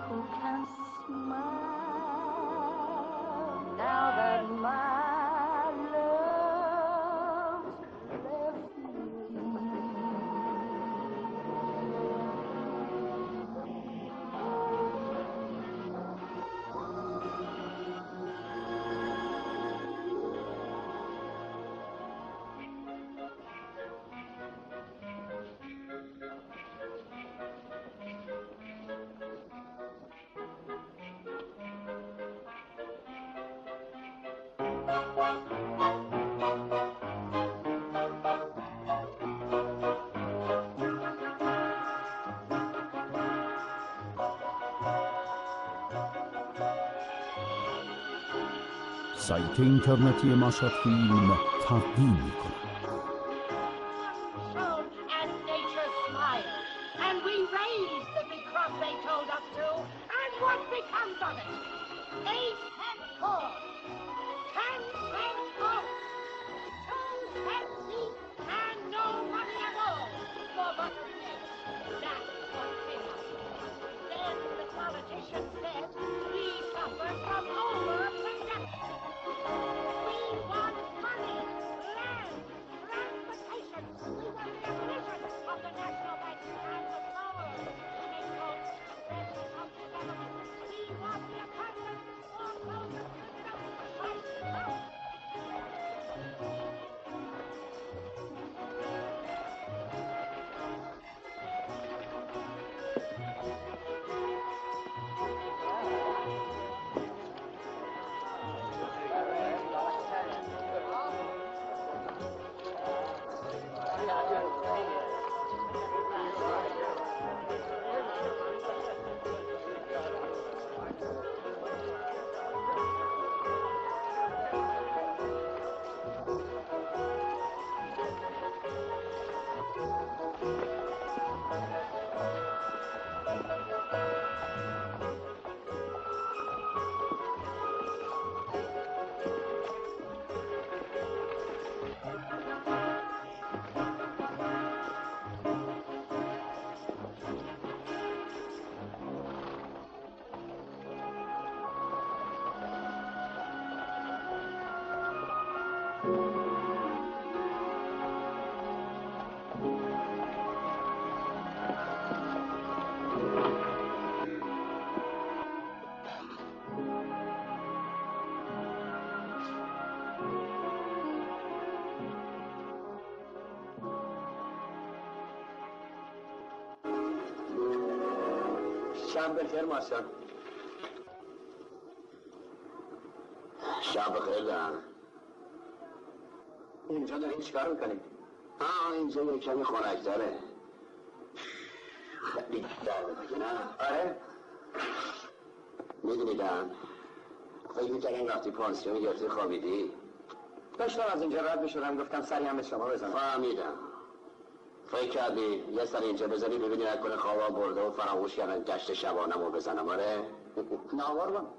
who can smile now that my love's left me. سایت اینترنتی مشهد فیلم تقدیم می‌کند. And nature smiled, and we raised the big crop they told us to, and what becomes of it? 8 cents corn, 10 cents oats, 2 cents meat, and no money at all for butter and eggs. That's what came up. Then the politicians said we suffered from overproduction. We want money, land, transportation. We want the abolition of the National Bank and the power to make votes president of the government. We want the apartment foreclosure criminals. شب بخیر ماشا. شب بخیر دارم. اینجا دارین چیکار میکنید؟ اینجا یک کمی خنک‌تره. خیلی درده دیگه نه؟ آره؟ میدونیدم فکر میکردم وقتی پانسیون گرفتی خوابیدی. داشتم از اینجا رد بشدم گفتم سری هم به شما بزنم. فهمیدم. فکر کردی یه سر اینجا بزنی ببینی نکنه خوابم برده و فراموش کردن گشت شبانمو بزنم. آره؟ ناوارم.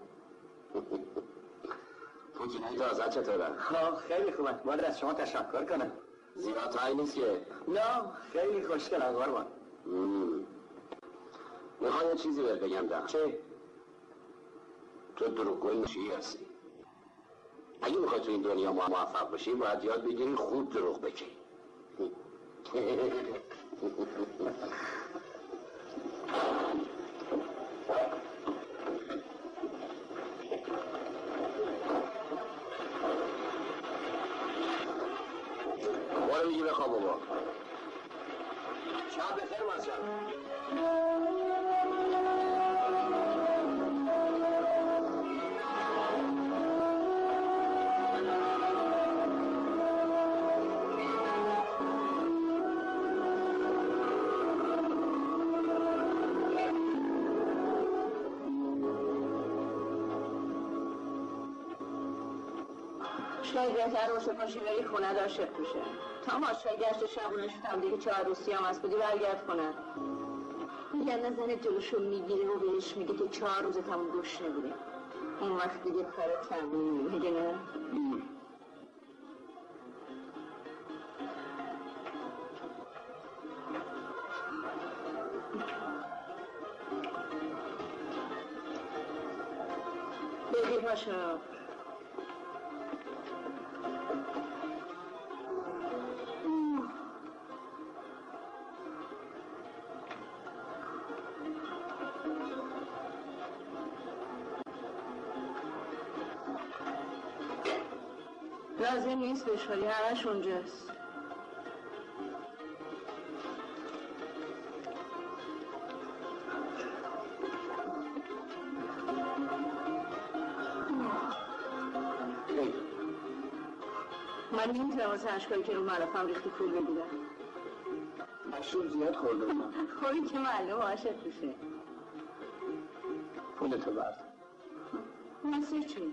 پوکینای تازه چطوره؟ خیلی خوبه. باید از شما تشکر کنم. زیباتایی نیست که؟ نه خیلی خوشگل قربان. میخوای یه چیزی بهت بگم ده. چه؟ تو دروغگوی چی هستی؟ اگه میخوای تو این دنیا موفق بشی باید یاد بگیری خوب دروغ بگی. برو میگی بخواب بابا. شب بخیر ماشا. شاید بهتر باشه پاشی بری خونه داشت بشه. تا ماشای گشت شبونه شدم دیگه 4 روز سیامس بودی برگرد خونه. میگن زن جلوشو میگیره و بهش میگه که 4 روز تمون گوش نبوده. اون وقت دیگه کار تموم میگه نه؟ بگی پاشا. لازم نیست بشوری، همش اونجاست. من نمیتونم واسه اشکایی که رو ملافم ریختی پول بگیرم. مشروب زیاد خورده بودم. خوری که معلوم عاشق توشه. پولتو برد. مثل چی؟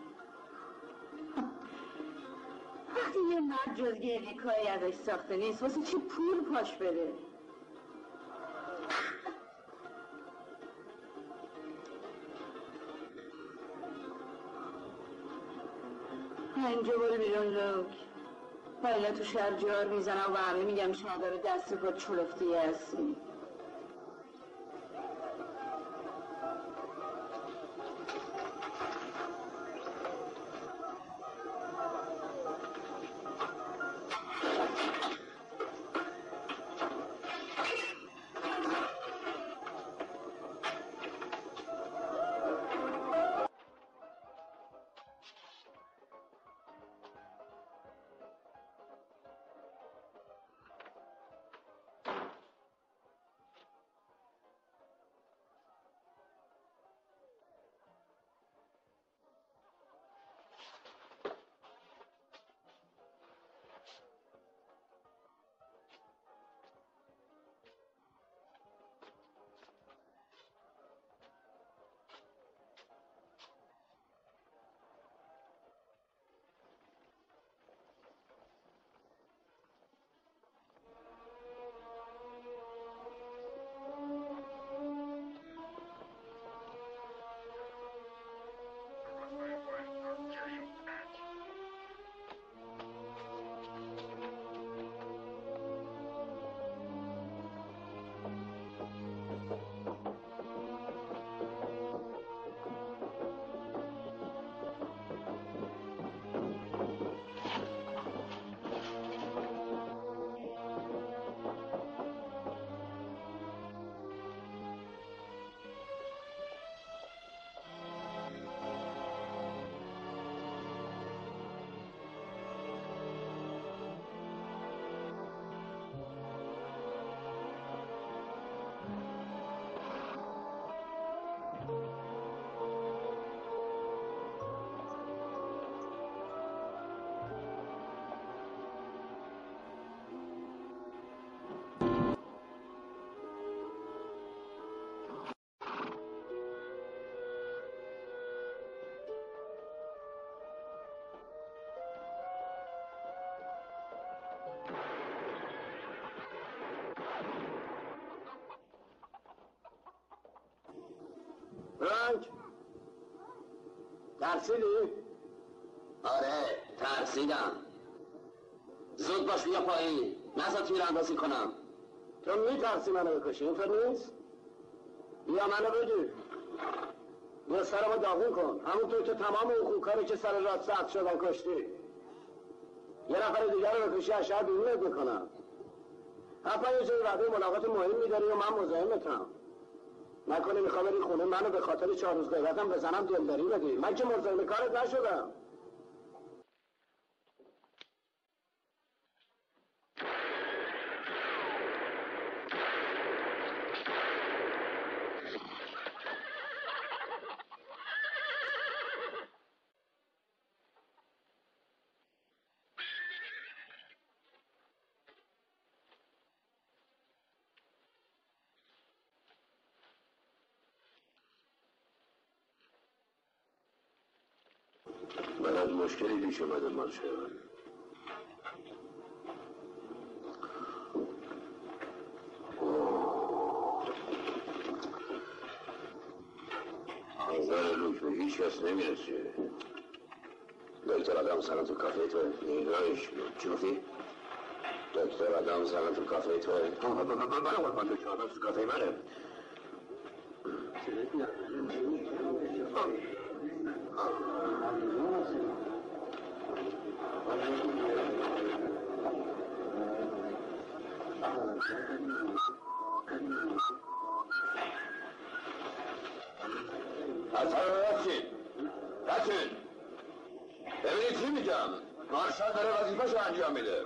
وقتی یه مرد جز گریه کاری ازش ساخته نیست واسه چی پول پاش بره؟ اینجا برو بیرون لوک. ولی تو شهر جار میزنم و همه میگم شما داره دست با چلفتی هستی. فرانک ترسیدی؟ آره ترسیدم. زود باش بیا پایین، نزا تیر اندازی کنم. تو میترسی منو بکشی اینطور نیست؟ بیا منو بگیر. بیا سرمو داغون کن همونطور که تمام اون خوکاری که سر رات سخت شدن کشتی. یه نفر دیگر رو بکشی از شهر بیرونت میکنم. حتما یه جای وعده ملاقات مهمی داری و من مزاحمتم. نکنه میخوا بری خونه منو به خاطر 4 روز غیبتم بزنم دلداری بدی. من که مزاحم کارت نشدم. من از مشکلی پیش اومده مارشال. منظر لوک به هیچ کس نمیرسه. دکتر آدم سلام تو کافه تو نیرایش چی گفتی؟ دکتر آدم سلام تو کافه تو من دکتر آدم تو کافه منه. رچین ببینید چی میگم مارشال داره وظیفه‌شو انجام میده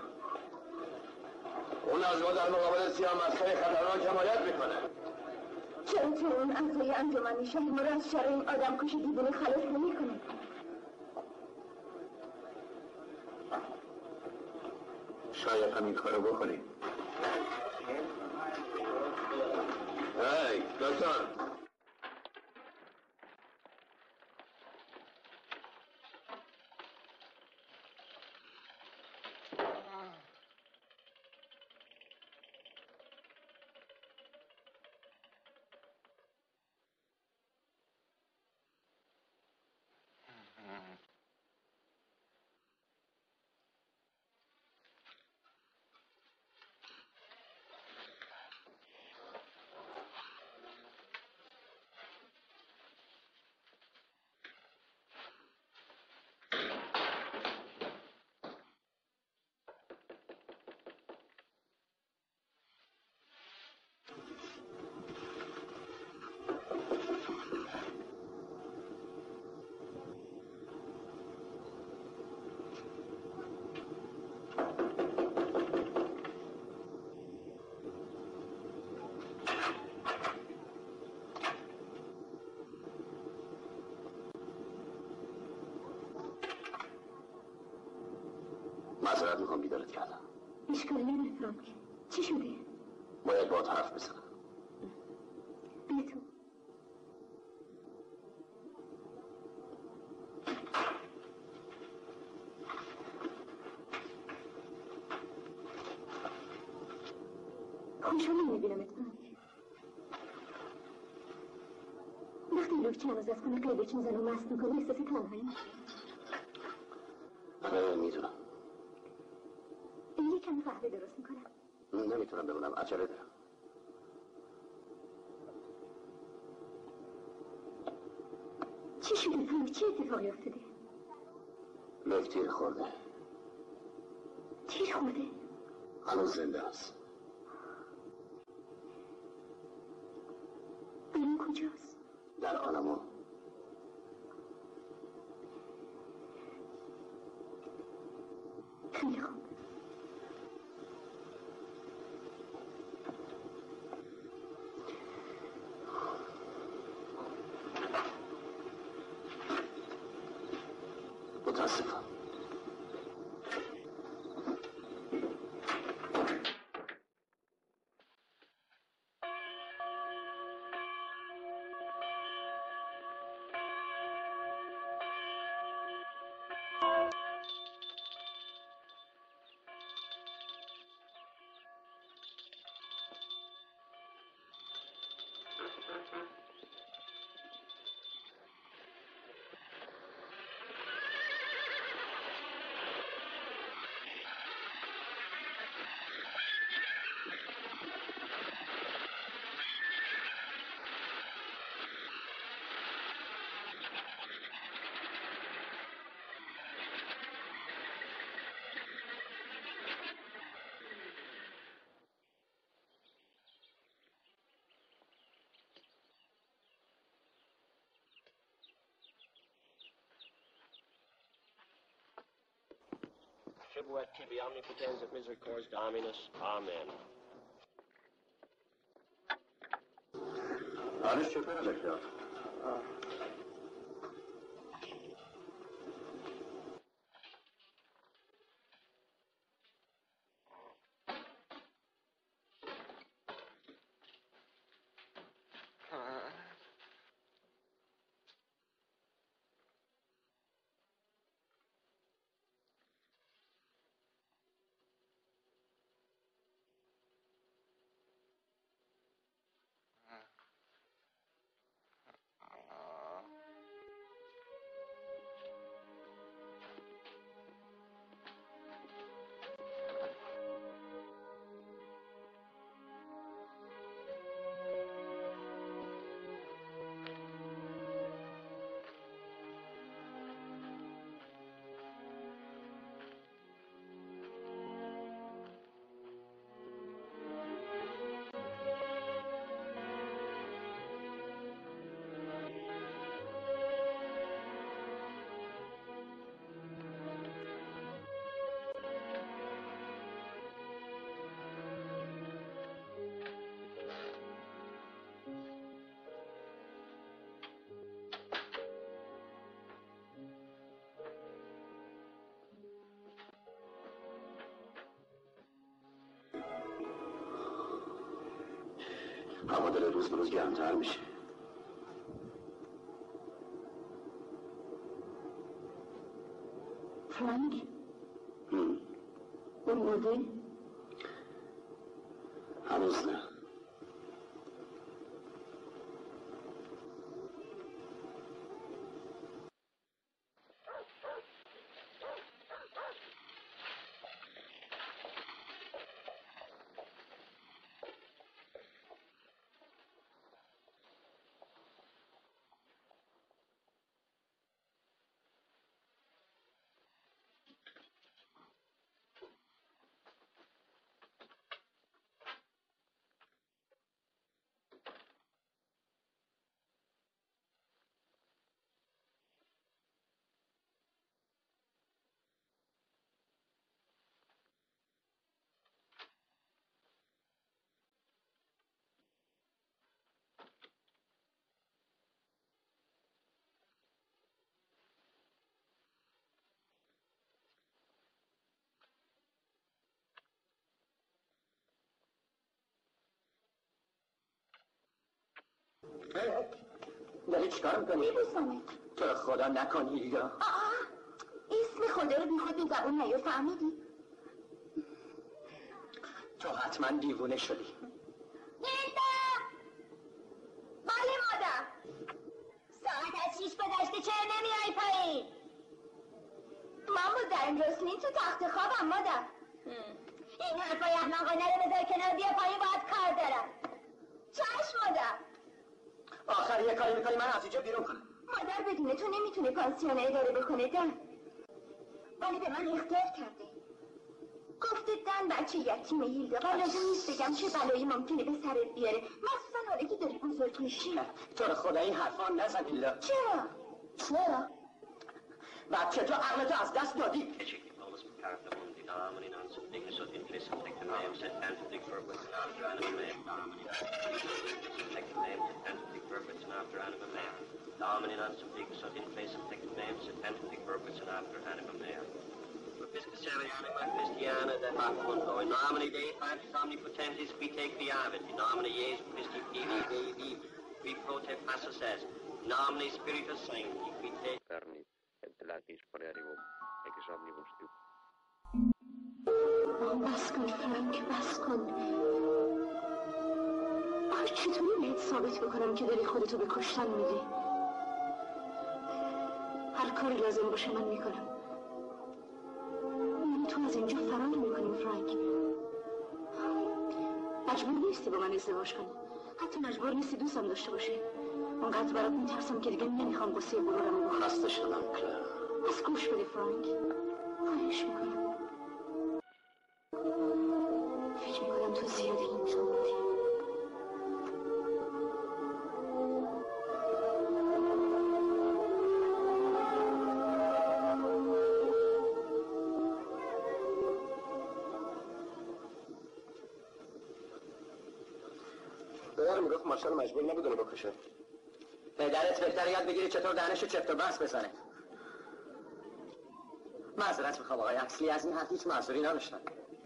اون از ما در مقابل سیاه‌مستای خطرناک حمایت میکنه چرا اون اعضای انجمن شهر ما را از شر این آدم کش دیوونه خلاص نمیکنه؟ شاید همین کارو بکنیم هی دکتر معذرت میخوام بیدارت کردم اشکالی نداره فرانک چی شده؟ باید باهات حرف بزنم بیا تو خوشحال نمیبینمت فرانک وقتی لوک چند روز از خونه قیبش میزن و مست میکنه احساس تنهایی میشه آره میدونم یه کمی قهوه درست میکنم نمیتونم بمونم عجله دارم چی شده فرانک؟ چه اتفاقی افتاده؟ لوک تیر خورده تیر خورده؟ هنوز زنده است الان کجاست؟ در آلمو خیلی خوب متاسفم Tribuet tibi omnipotens et misericors Dominus. Amen. حالش چطوره دکتر؟ هوا داره روز به روز گرمتر میشه. فرانک؟ اون مرده؟ هنوز نه. داری چیکار میکنی؟ میبوسمت. تو رو خدا نکنی یا اسم خدا رو بی خود به زبون نیار، فهمیدی؟ تو حتما دیوونه شدی. نیلدا! بله مادر. ساعت از 6 گذشته چرا نمیای پایین؟ من بود در این رسمی تو تخت خوابم مادر. این حرفای احمقانه رو بذار کنار، بیا پایین، باید کار دارم. چشم مادر. آخر یه کاری میکنی من از اینجا بیرون کنم. مادر بدونه تو نمیتونه پانسیون اداره بکنه دن، ولی به من اختیار کرده. گفته دن بچه یتیمه هیلدا و لازم نیست بگم چه بلایی ممکنه به سرت بیاره، مخصوصا حالا که داری بزرگ میشی. تو رو خدا این حرفا نزن هیلدا. چرا؟ بچه تو عقلتو از دست دادی. Christiana, that Facundo, in nomine Dei Patris Omnipotentis, qui te creavit, in nomine Iesu Christi, Filii Dei vivi, qui pro te passus est, in nomine Spiritus Sancti, qui te... Carni, et latis pareribum, ex omnibus tu. بس کن فرانک، بس کن. آخه چطوری بهت ثابت بکنم که داری خودتو به کشتن میدی؟ هر کاری لازم باشه من میکنم. تو از اینجا فرار میکنیم فرانک. مجبور نیستی با من ازدواج کنی، حتی مجبور نیستی دوستم داشته باشی. اونقدر برات میترسم که دیگه نمیخوام قصه غرورم رو خسته شدم کلر. بس گوش بده فرانک، خواهش میکنم. فکر میکنم تو زیاده اینجا بودی. پدرم میگفت ماشال مجبور نبودونه بکشه. پدرت بهتر یاد بگیری چطور دهنشو چفت و بس بزنه. معذرت میخوام آقای اصلی، از این حرف هیچ معذوری نداشتم.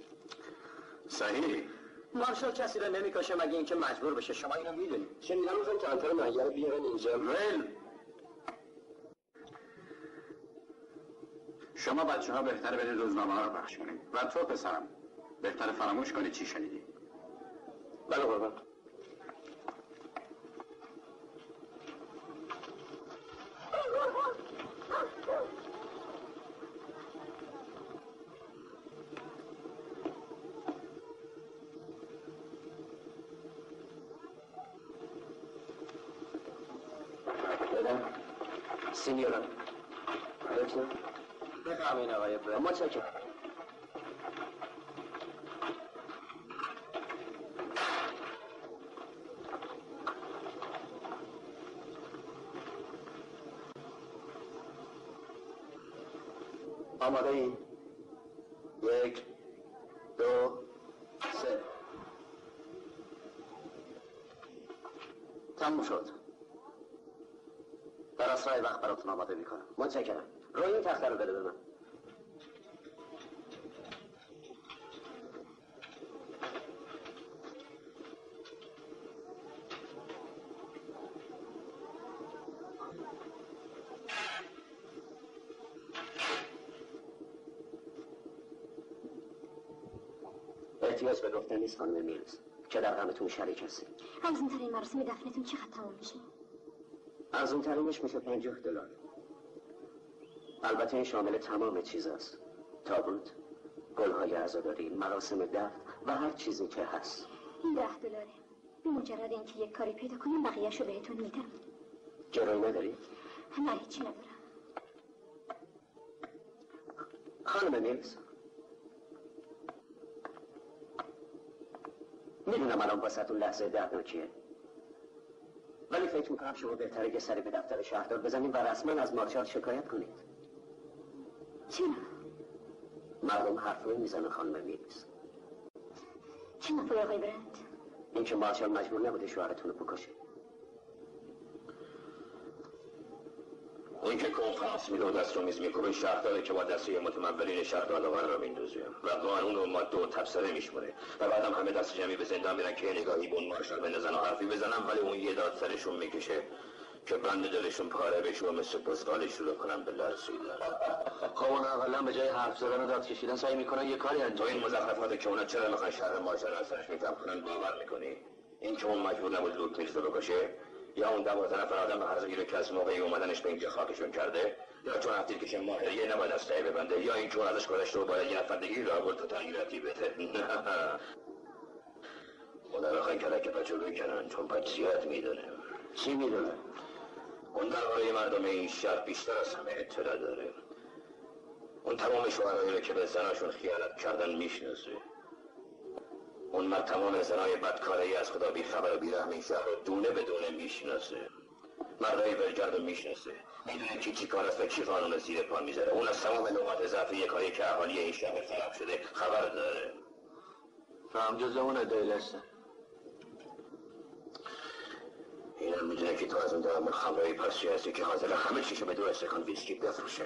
صحیح. مارشال کسی رو نمیکشه مگه اینکه مجبور بشه. شما اینو میدونید. شنیدم میگن کانتر مهیه رو بیارن اینجا. ول. شما بچه ها بهتره برید روزنامه ها رو پخش کنید و تو پسرم بهتره فراموش کنید چی شنیدی. بله قربان. سینیورا دکتر بفرمایید آقای برد. متشکرم. آماده این؟ 1 2 3 تموم شد. در اسرع وقت براتون آماده میکنم. متشکرم. روی این تخته رو بده به من. احتیاج به گفتن نیست خانم میلز که در غمتون شریک هستیم. ارزون‌ترین مراسم دفنتون چقدر تمام میشه؟ ارزون‌ترینش میشه $50. البته این شامل تمام چیز است. تابوت، گل‌های عزاداری، مراسم دفن و هر چیزی که هست. این $10. به مجرد اینکه یک کاری پیدا کنیم بقیه‌شو بهتون میدم. جرایی نداری؟ نه هیچی ندارم. خانم میلز، میدونم الان واسهتون لحظه دردناکیه، ولی فکر میکنم شما بهتره که سری به دفتر شهردار بزنید و رسما از مارشال شکایت کنید. چرا؟ مردم حرف میزنن خانم میلز. چه نفر آقای برند؟ این که مارشال مجبور نبوده شوهرتون رو بکشه. اون که کنفرانس میده و دست رو میز میکنه شهرداره که با دسته متمولین شهر دادوان را میندازه و قانون و ماده و تبصره میشمونه و بعدم همه دست جمعی به زندان میرن که نگاهی به اون مارشال بندازن و حرفی بزنن، ولی اون یه داد سرشون میکشه که بند دلشون پاره بشه و مثل پستالی شروع کنن به لرزیدن. خب اون اقلا به جای حرف زدن و داد کشیدن سعی میکنن یه کاری انجام. تو این مزخرفات که اونا چرا میخوان شهر مارشال از سرش میفهم کنن باور میکنی؟ این که اون مجبور نبود لوک میلز رو بکشه، یا اون 12 نفر آدم هرزگیره که از موقعی اومدنش به اینجا خاکشون کرده، یا چون هفتیر کشه ماهریه نباید از تایی ببنده، یا این چون ازش گذشته و باید یه نفر دیگری را برد تا تغییراتی بده. خدا بخواین کلک بچه روی کنن چون پچیت میدونه. چی میدونه؟ اون درباره مردم این شهر بیشتر از همه اطلاع داره. اون تمام شوهرهایی رو که به زناشون خیانت کردن میشناسه. اون مرد تمام زنای بدکاری از خدا بیخبر و بیرحم این شهر رو دونه به دونه میشناسه. مردای ولگرد رو میشناسه، میدونه چی کار است و چی قانون زیر پا میذاره. اون از تمام نقاط ضعف یکایی که اهالی این شهر خراب شده خبر داره. تو هم جز اون ادعای هستن. اینم میدونه که تو از اون درم خمرهی پرسی هستی که حاضر همه چیشو به 2 استکان ویسکی بفروشه.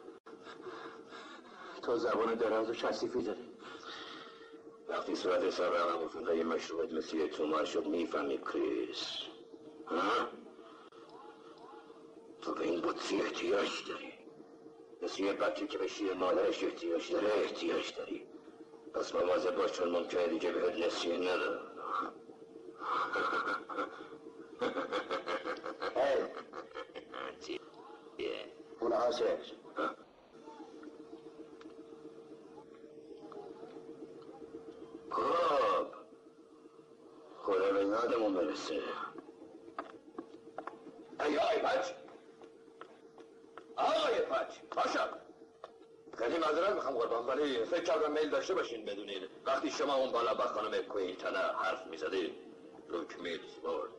تو زبان دراز و کثیفی داری. وقتی صورت حساب رقم افرده مشروبت مثل تومار شد میفهمی کریس. ها؟ تو به این بطری احتیاج داری. مثل یه بچه که به شیر مادرش احتیاج داری. پس مواظب باش چون ممکنه دیگه بهت نسیه ندارم. اون آسش خب خدا به یادمون برسه. آقای پچ باشم. خیلی معذرت میخوام قربان، ولی فکر کردم میل داشته باشین بدونید وقتی شما اون بالا با خانم کوینتانا حرف میزدید لوک میلز برد.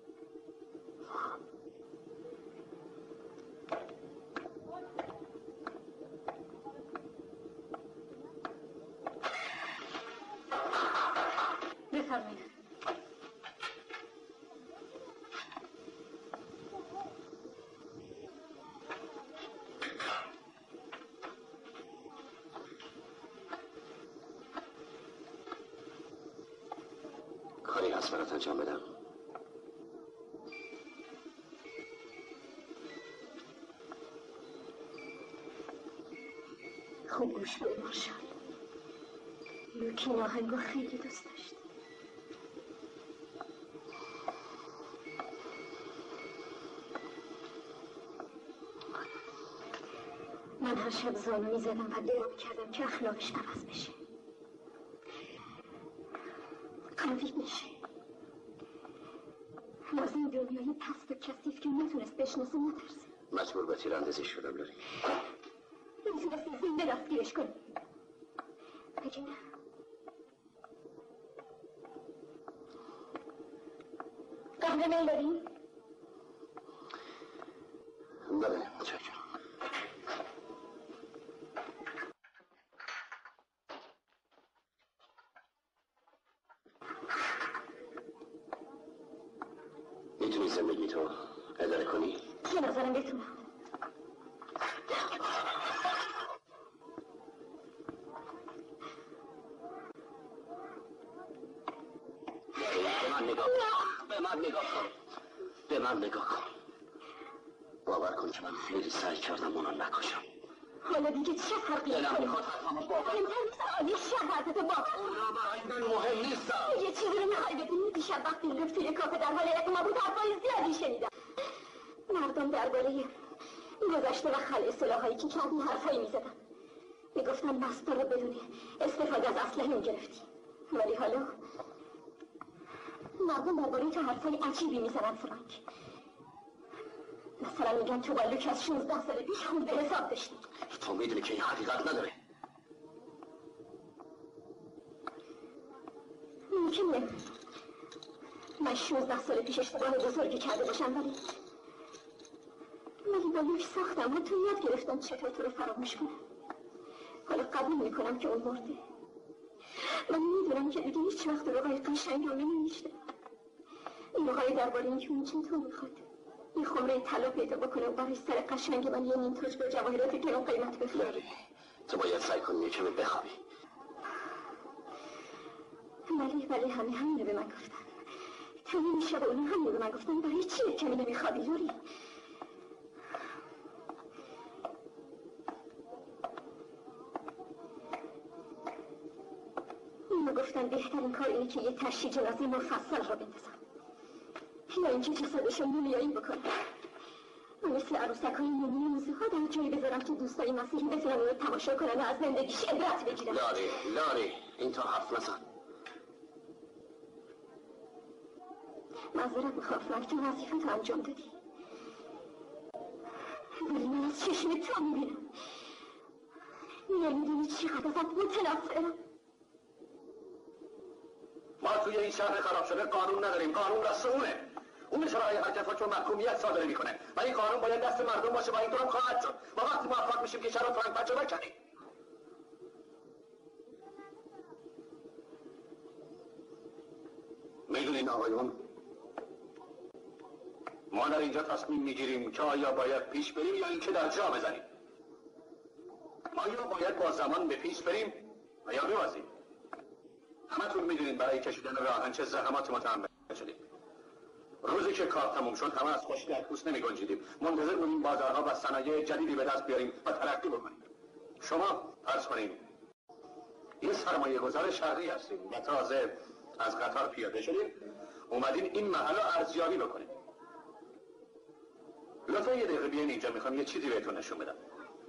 بفرمایید. کاری هست برات انجام بدم؟ خوب گوش بده مارشال. لوکی این آهنگو خیلی دوست داشت. من هر شب زانو میزدم و دعا میکردم که اخلاقش عوض بشه. قوی میشه. از این دنیای پست و کثیف که نتونست بشناسه نترسه. مجبور به تیراندازی شدم لاری. میتونستی زنده دستگیرش کنی. اگه نه قهوه میل داریم؟ بله متشکرم. میتونی زندگی تو اداره کنی؟ به نظرم بتونم. به من نگاه کن. باور کن که من خیلی سعی کردم اونو نکشم، حالا دیگه چه فرقی دلم میکنه؟ میخواد حرفمو باور مهمتر نیست آلی شهر حرفتو باور اونا برای من مهم نیستم. یه چیزی رو میخوای بدونی؟ دیشب وقتی رفت توی کافه در حال اقما بود حرفای زیادی شنیدم. مردم درباره گذشته و خلع سلاحایی که کردی حرفایی میزدن. میگفتن بسته رو بدون استفاده از اسلحه میگرفتی. ولی حالا مردم درباره تو حرفای عجیبی میزنن فرانک. مثلا میگن تو با لوک از 16 سال پیش خون به حساب داشتی. تو میدونی که این حقیقت نداره. ممکنه من 16 سال پیش اشتباه بزرگی کرده باشم ولی با لوک ساختم و تو یاد گرفتم چطور تو رو فراموش کنم. حالا قبول میکنم که اون مرده. من میدونم که دیگه هیچ وقت روغای قشنگ رو نمیشته. این روغای درباره اینکه اون چطور میخواد یه خمره طلا پیدا بکنه و برای سر قشنگ من یه نیم تاج با جواهرات گران قیمت بخوره. تو باید سعی کنی یه کمی بخوابی. ولی همین رو به من گفتن. تمام شب اونو همین رو به من گفتن. برای چی کمی نمیخوابی لوری؟ اینو گفتن بهترین کار اینه که یه تشییع جنازه مفصل را بندازم یا اینکه جسدشو مومیایی بکنم و مثل عروسک‌های مومی موزی‌ها در جایی بذارم که دوستای مسیحی بتونن اون رو تماشا کنن و از زندگیش عبرت بگیرن. لاری این تا حرف نزن. معذرت میخوام فرانک، تو وظیفتو انجام دادی ولی من از چشم تو میبینم. نمیدونی چقدر ازت متنفرم. ما توی این شهر خراب شده قانون نداریم. قانون رسونه. اون شرایع حرکت رو محکومیت صادر میکنه و این قانون باید دست مردم باشه و اینطور هم خواهد شد. ما وقتی موفق میشیم که شهر رو فرانک بچه بکنیم. میدونین آقایون، ما در اینجا تصمیم میگیریم که آیا باید پیش بریم یا اینکه در جا بزنیم. ما یا باید با زمان به پیش بریم و یا ببازیم. همتون میدونین برای کشیدن راهن چه زحمات متحمل شدیم. روزی که کار تموم شد همه از خوشی در پوست نمی گنجیدیم. منتظر بودیم بازارها و صنایع جدیدی به دست بیاریم و ترقی بکنیم. شما فرض کنیم یه سرمایه گذار شهری هستیم و تازه از قطار پیاده شدیم اومدین این محل رو ارزیابی بکنیم. لطفا یه دقیقه بیاین اینجا، میخوام یه چیزی بهتون نشون بدم.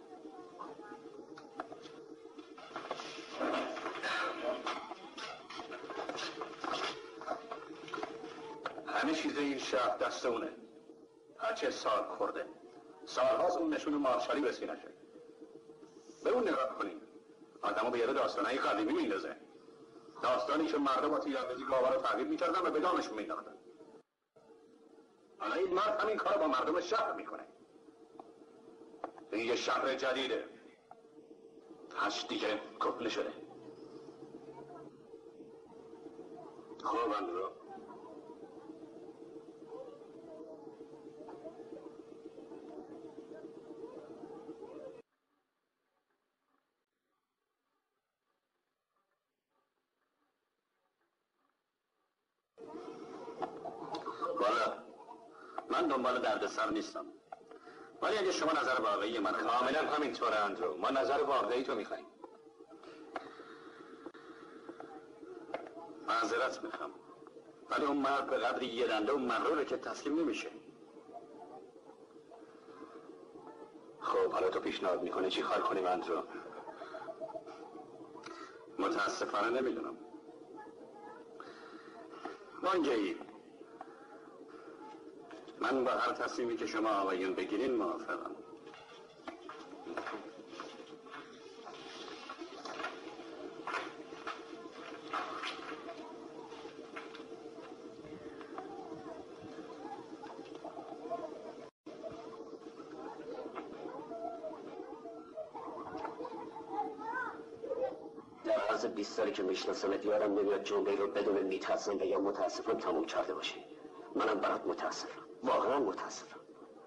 همه چیز این شهر دست اونه. هرچه سال خورده سالهاست اون نشون مارشالی به سینه شد. به اون نگاه کنیم. آدمو به یاد داستانهای قدیمی میندازه. داستانی که مردم با تیراندازی گاوا رو تعقیب میکردن و به دامشون مینداختن. حالا این مرد همین کار با مردم شهر میکنه. این یه شهر جدیده. دیگه کهنه شده. خوب اندرو. من دنبال دردسر نیستم. ولی اگه شما نظر واقعی من کاملا همینطوره اندرو، ما نظر واقعی تو میخواییم. معذرت میخوام ولی اون مرد به قدری یه دنده و مغروره که تسلیم نمیشه. خب حالا تو پیشنهاد میکنه چی کار کنیم اندرو؟ متاسفانه نمیدونم. وانگهی من با هر تصمیمی که شما آقایون بگیرین موافقم. در عرض 20 سالی که میشناسمت یادم نمیاد جمله رو بدون میترسم و یا متاسفم تموم کرده باشی. منم برات متاسفم. واقعا متاسفم.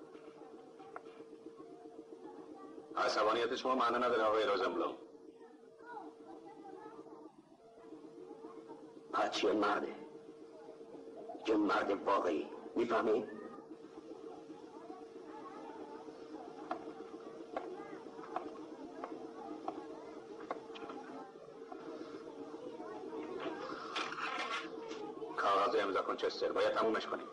عصبانیت شما معنی نداره آقای روزنبلوم. پچ یه مرده. یه مرد واقعی. میفهمی؟ کن چستر، باید تمومش کنیم.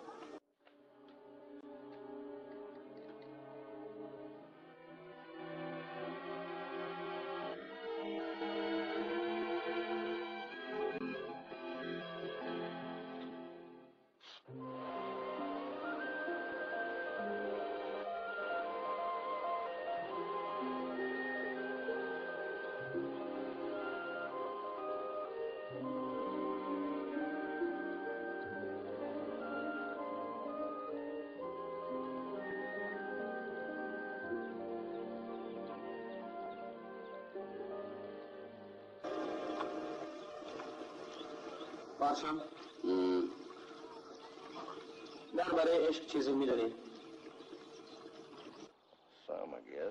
باشم درباره عشق چیزی میدونی؟ Some, I guess.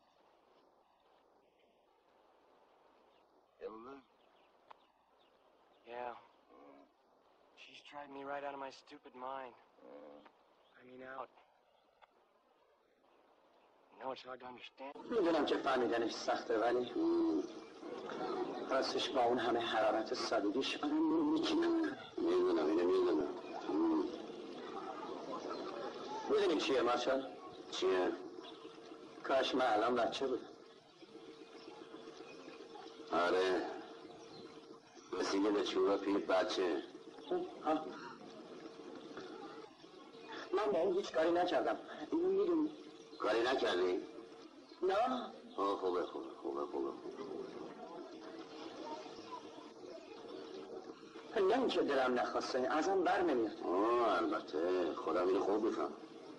Hilda? Yeah. She's tried me right out of my stupid mind. I mean, out. You know, it's hard to understand. میدونم که فهمیدنش سخته ولی راستش با اون همه حرارت صدیدیش آدم میکنه. میدونم اینو میدونم. میدونی چیه مارشال؟ چیه؟ کاش من الان بچه بودم. آره رسیده به چوبه پیر بچه. من با اون هیچ کاری نکردم. اینو میدونی؟ کاری نکردی؟ نه. خوبه. نه اینکه دلم نخواسته ازم بر نمیاد. البته خودم اینو خوب میفهم.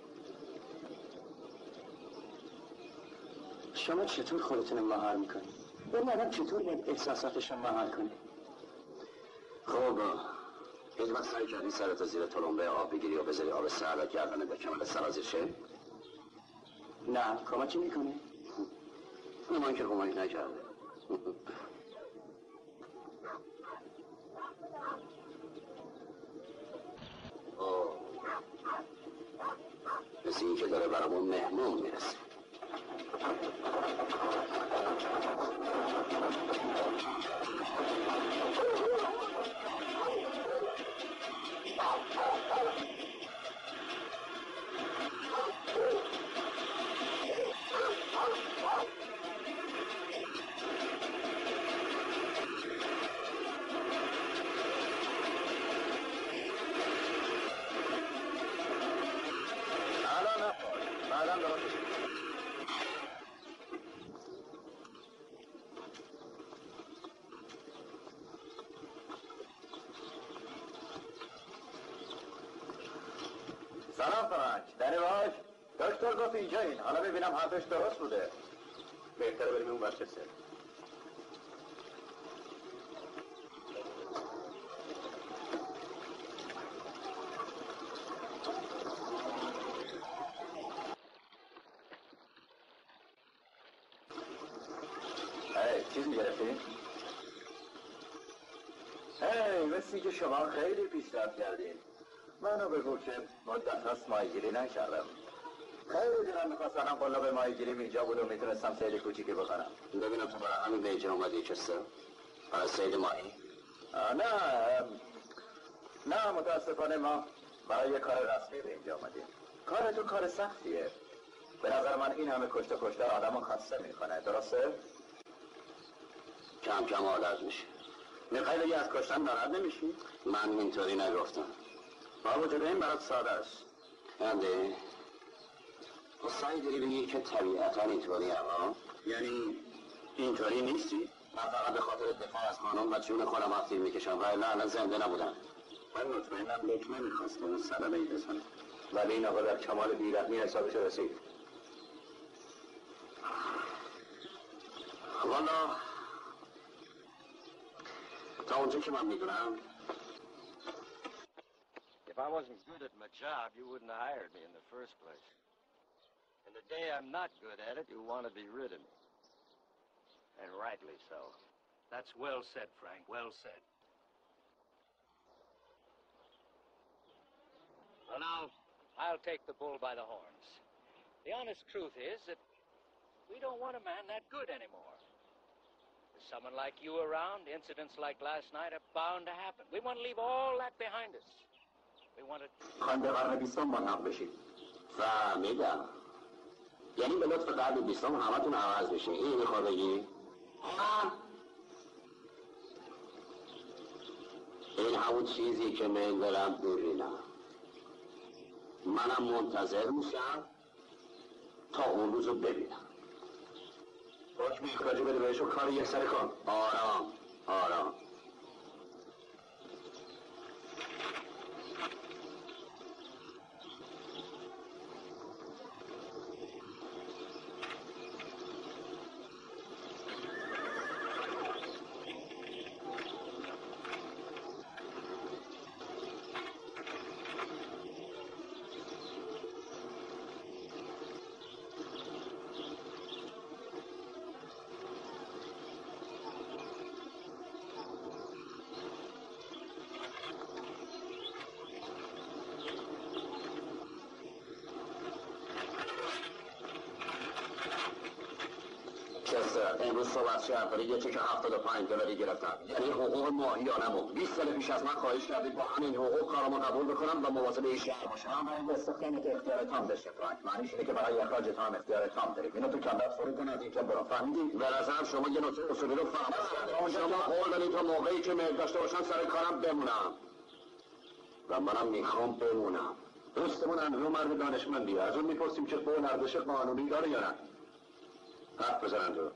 شما چطور خودتون مهار میکنی؟ اون آدم چطور به احساساتش مهار کنی؟ خب هیچ وقت سعی کردی سرت زیر تلمبه آب بگیری و بذاری آب سرد و گردنه به کمر سرازیر شه؟ نه کمکی میکنه؟ من که کمک نکرده. مثل این که داره برامون مهمون میرسه. سلام فرانک، دری باش. دکتر گفت اینجا این، حالا ببینم حرفش درست بوده. بهتره بریم اون بچه سر. چیز میگرفتی؟ مثل که شما خیلی پیشرفت کردین. منو بگو که مدت هست ماهیگیری نکردم. خیلی دلم میخواست الان قلاب ماهیگیریم اینجا بود و میتونستم سید کوچیکی بکنم. ببینم تو برای همین به اینجا اومدی چسته؟ برای سید ماهی؟ نه متاسفانه ما برای یه کار رسمی به اینجا اومدیم. کار تو کار سختیه. به نظر من این همه کشته آدمو خسته میکنه، درسته؟ کم کم عادت میشه. میخوای بگی از کشتن ناراحت نمیشی؟ من اینطوری نگفتم. با وجود این برات ساده است. انده تو سعی داری بگی که طبیعتا اینطوری هم یعنی اینطوری نیستی؟ من فقط به خاطر دفاع از قانون و جون خودم آفتیر میکشم و الان زنده نبودم. من مطمئنم لکمه میخواست اون صدمه ای بزنه ولی این آقا در کمال بیرحمی حسابش رسید. والا تا اونجا که من میدونم If I wasn't good at my job, you wouldn't have hired me in the first place. And the day I'm not good at it, you want to be rid of me. And rightly so. That's well said, Frank, well said. Well, now, I'll take the bull by the horns. The honest truth is that we don't want a man that good anymore. With someone like you around, incidents like last night are bound to happen. We want to leave all that behind us. خواهیم به قرن 20 ملحق بشید. فهمیدم. یعنی به لطف قرن 20 همتون عوض بشین. این میخواه بگی؟ این همون چیزی که من دارم ببینم. منم منتظر میشم تا اون روزو ببینم. حکم اخراجی بده بهش و کار یک سر کن. آرام آرام. امروز صبح شهرداری یه چک $75 گرفتم. یعنی حقوق ماهیانمو 20 سال پیش از من خواهش کردید با همین حقوق کارمو قبول بکنم و مواظب شهر باشم. من استخدامی که اختیار تام داشته فرانک. معنیش اینه که برای اخراج تام اختیار تام داریم. اینو تو کندت فوری کن از اینجا برو. فهمیدی؟ به نظرم شما یه نکته اصولی رو فهمیدید. شما قول دادید تا موقعی که مهر داشته باشم سر کارم بمونم. و منم میخوام بمونم. دوستمون اندرو مرد دانشمندیه. از اون میپرسیم که قول ارزش قانونی داره یا نه. حرف بزن اندرو.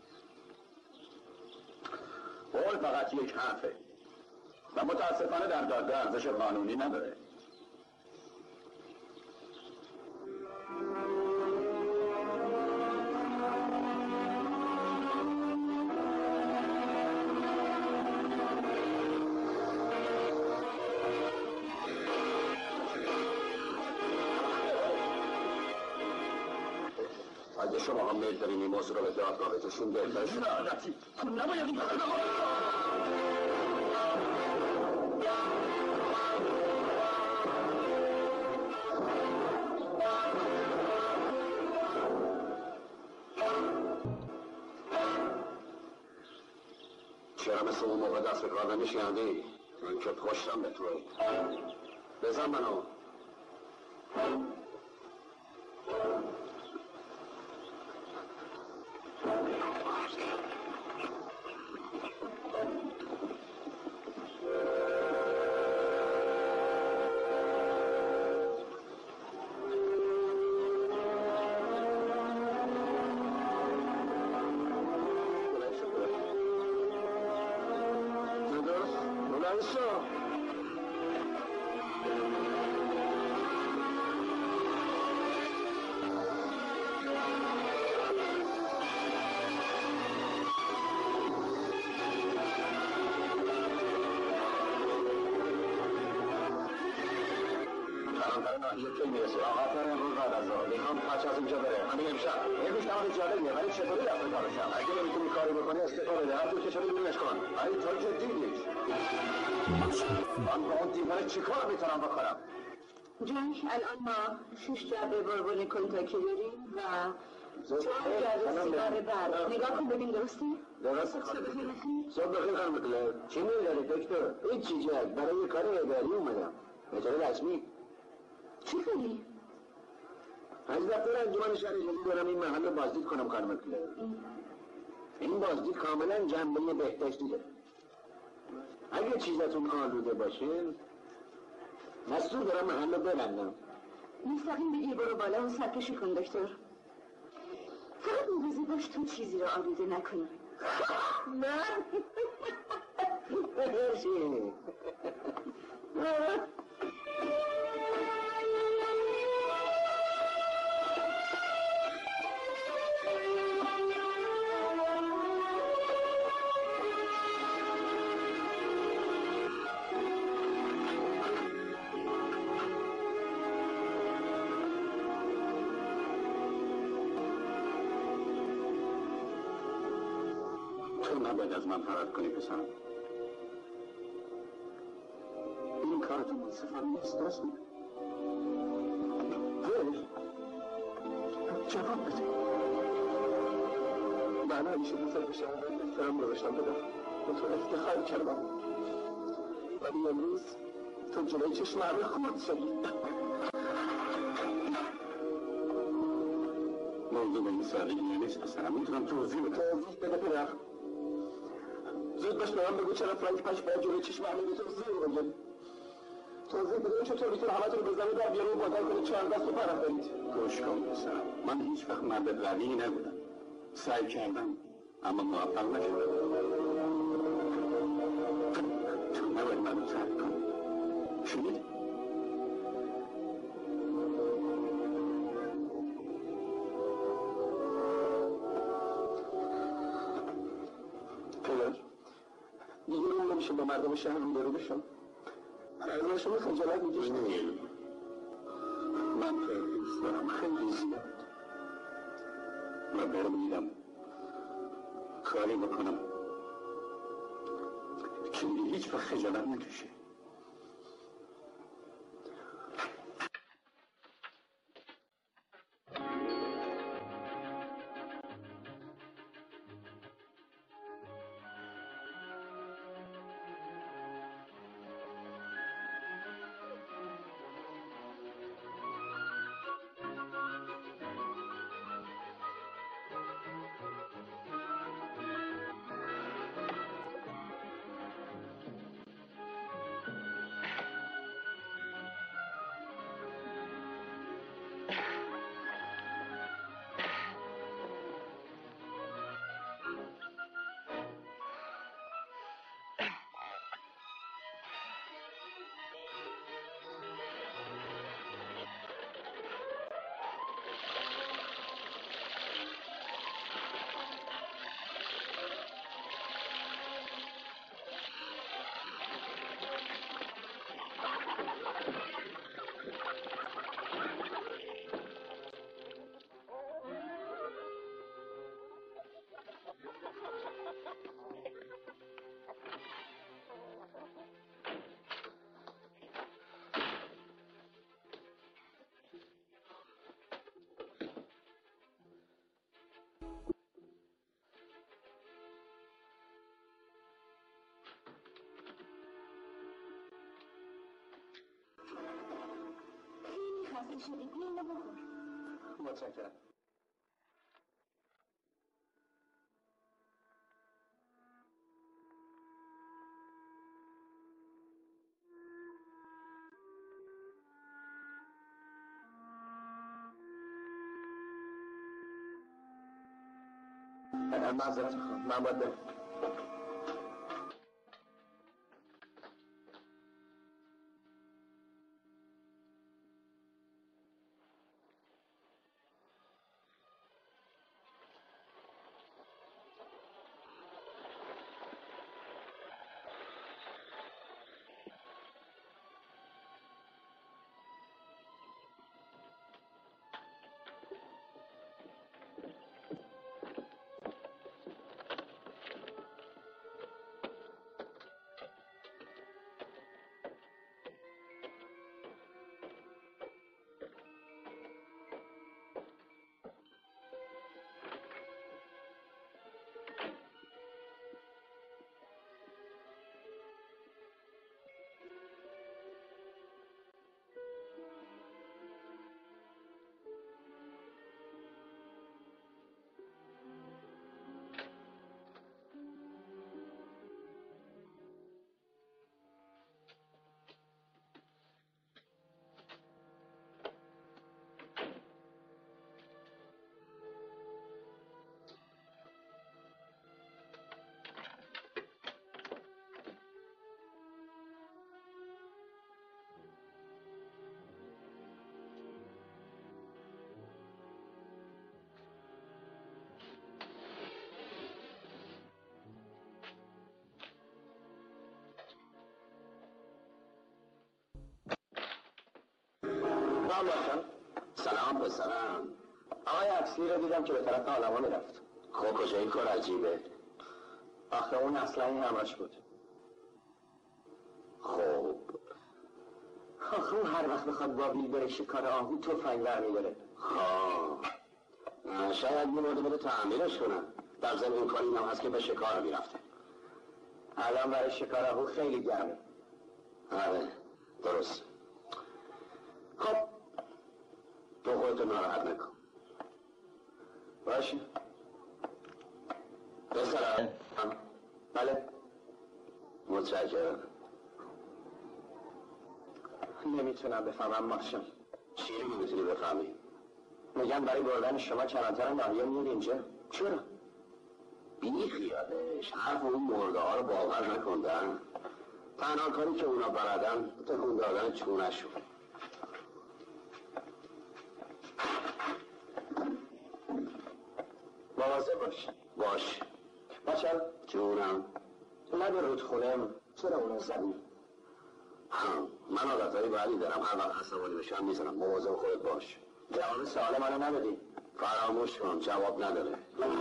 قول فقط یک حرفه و متاسفانه در دادگاه ارزش قانونی نداره. اگه شما هم میل دارین این موضوع رو به دادگاه بهتشون بهترش لعنتی نباید این کار چرا مثل اون موقع دست به کار نمیشیندی؟ من که پشتم به توی بزن منو. یکی میرسه آقا امروز بعد از ظهر میخوام بچه از اینجا بره همین امشب یه گوش تمام جالبیه ولی چطوری دست کارشم اگه نمیتونی کاری بکنی استعفا بده هر جور که شده بیرونش کن ولی تو جدی نیست من با اون دیوانه چیکار میتونم بکنم؟ جنگ الان ما 6 جعبه بوربون کنتاکی داریم و 4 جعبه سیگار برگ. نگاه کن ببین درستی؟ درسته صبح بخیر خانم کلر. چی میداری دکتر؟ هیچی جک برای کار اداری اومدم اجاره رسمی. چی کنی؟ از دفتر انجمن شهر اجازه دارم این محل رو بازدید کنم خانم کلر. این بازدید کاملا جنبه بهداشتی داره. اگه چیزتون آلوده باشه دستور دارم محل رو ببندم. مستقیم بگی برو بالا و سرکشی کن دکتر. فقط مواظب باش تو چیزی رو آلوده نکنی. من؟ مرسی. نباید از من فرار کنی پسرم. این کار تو منصفانه نیست درست میگه. جواب بده. من همیشه دوست داشتم احترام گذاشتم بدم به تو افتخار کردم ولی امروز تو جلوی چشم همه خورد شدی. موضوع به این سادگی نیست اصلا. میتونم توضیح بدم. توضیح بده پدر. زود باش به من بگو چرا فرانک پش باید جلوی چشم همه به توضیح بگم. توضیح بده چطور میتونه همه رو به زمین در بیارون بادن کنه چند دست رو پرم برید. گوش کن پسرم، من هیچ وقت مرد قوی نبودم. سعی کردم اما موفق نشدم. تو نباید منو ترک کنی. شنید؟ پدر دیگه رو نمیشه با مردم شهر رو برو بشم. از شما خجالت میکشم. من خیلی دوست دارم، خیلی زیاد. من برم میدم کاری بکنم که هیچ وقت خجالت نکشه. خسته شدی اینو بخور. متشکرم. معذرت میخوام، من باید برم. سلام پسرم. آقای عکسی رو دیدم که به طرف آلمان میرفت. خب کجا این کار عجیبه؟ آخه اون اصلا این همراش بود. خب آخه اون هر وقت بخواد با بیل بره شکار آهو تفنگ برمی‌داره. شاید می‌مرده بده تعمیرش کنن. در ضمن این کاری هم هست که به شکار میرفته. الان برای شکار آهو خیلی گرمه. آره درست. خب تو خودتو ناراحت نکن. باشه بسرم. بله متشکرم. نمیتونم بفهمم ماشم. چی نمیتونی بفهمی؟ میگم برای بردن شما کلانتر ناحیه میاد اینجا. چرا؟ بی خیالش حرف اون مرده ها رو باور نکندن. تنها کاری که اونا بلدن تکون دادن چونشون. مواظب باش. باش. بچل جونم. لب رودخونم چرا اونو زدی؟ من عادتهای بعدی دارم، هر وقت عصبانی بشم میزنم. مواظب خودت باش. جواب سوال منو ندادی. فراموش کن، جواب نداره.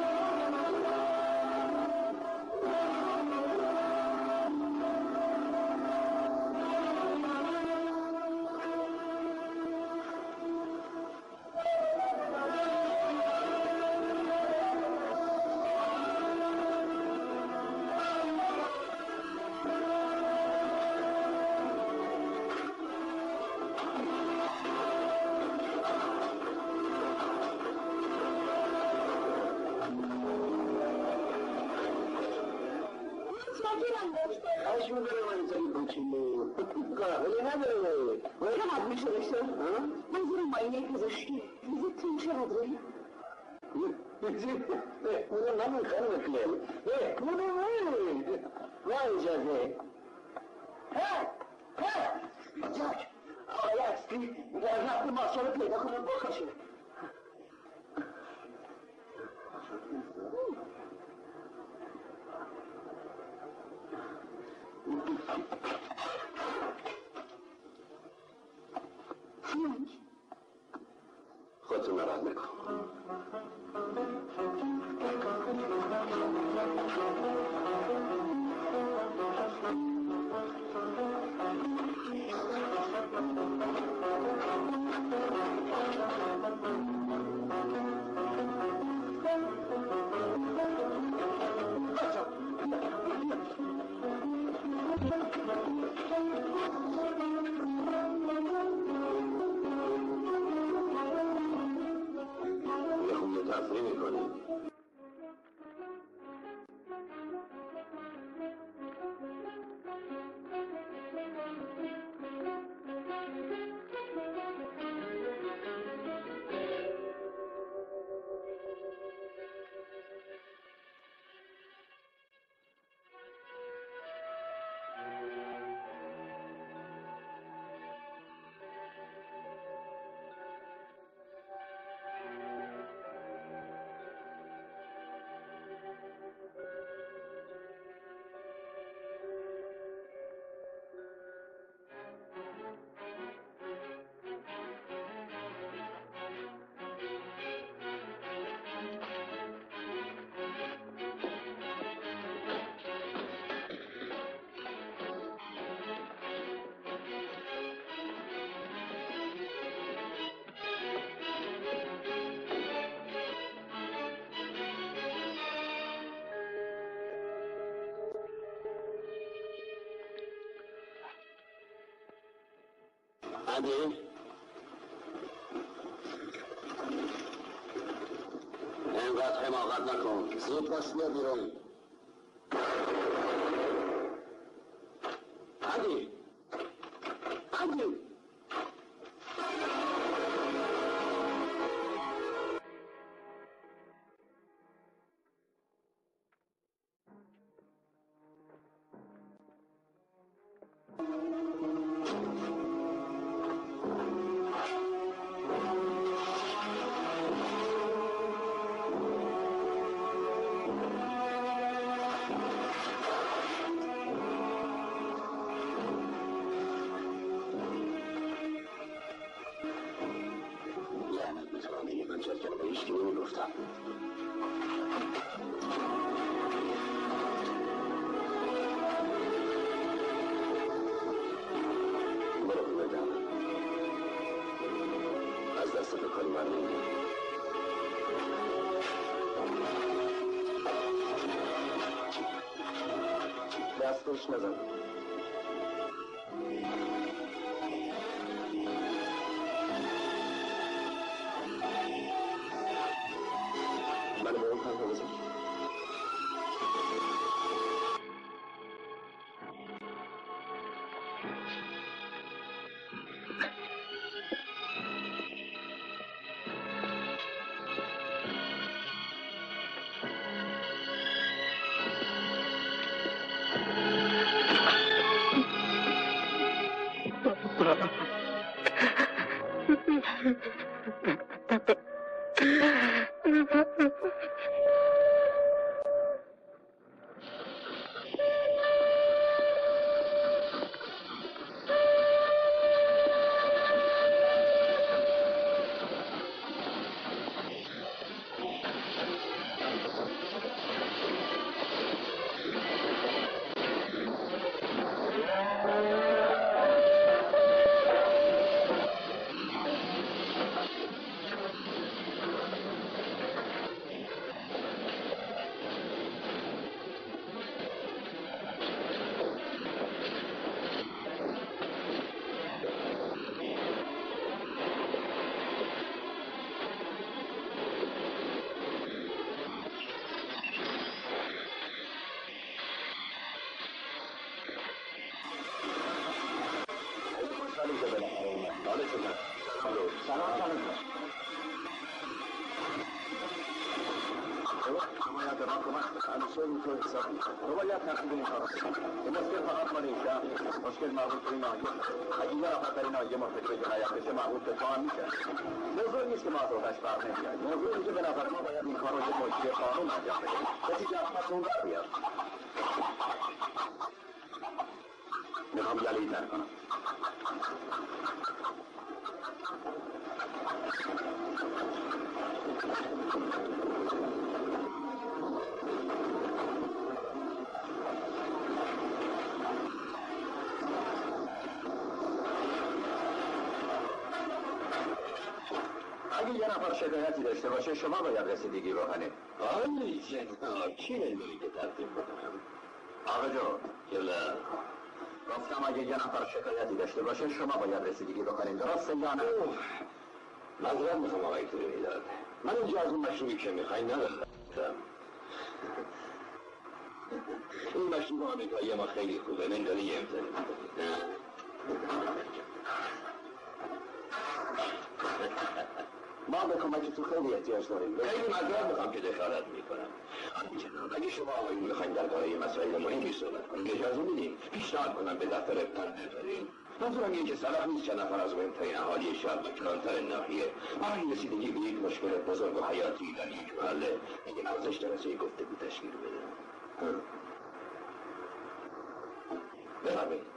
خواهش میکنم اینطوری کوچولو قهوه نداره چقدر میشه بشه؟ منظور ماینه پزشکی ویزیتتون چقدره؟ اونو نمون خانم کلیم اونو با اجازه جاک آقای اصلی در رفت ماشا رو پیدا کنم بخشه خودتون ناراحت نکن. تفریح میکنیم. عادی اینقدر حماقت نکن. زود باش بیا بیرون. عادی عادی دستش نزن. من به اون هم بزن. مشکل مربوط به ناحیه اگه یه نفر در این ناحیه مرتکب جنایت بشه مربوط به تو هم میشه. موضوع نیست که ما از آتش برق نمیاد. موضوع اینه که به نظر ما باید این کار رو یه مجری قانون انجام بدیم. کسی که از اون بر بیاد. میخوام گلیتر کنم. اگه یه نفر شکایتی داشته باشه شما باید رسیدگی بکنید. آره جناب چی نمیدونی که ترتیب بکنم؟ آقا جون جلو گفتم اگه یه نفر شکایتی داشته باشه شما باید رسیدگی بکنید. درسته یا نه؟ معذرت میخوام آقای توی میداد. من اینجا از اون مشروعی که میخوایی ندارم. این مشروع آمریکایی ما خیلی خوبه. من داری یه امتحانی ما به کمکتون خیلی احتیاج داریم. خیلی معذرت میخوام که دخالت میکنم. جناب اگه شما آقایون میخواین درباره مسائل مهمی صحبت کنید اجازه میدیم. پیشنهاد کنم به دفتر پنده برین. منظورم اینه که صلاح نیست چند نفر از مهمترین اهالی شهر و کلانتر ناحیه برای رسیدگی به یک مشکل بزرگ و حیاتی در یک محله اگه نوازش جلسه گفتگو تشکیل بده. بفرمایید.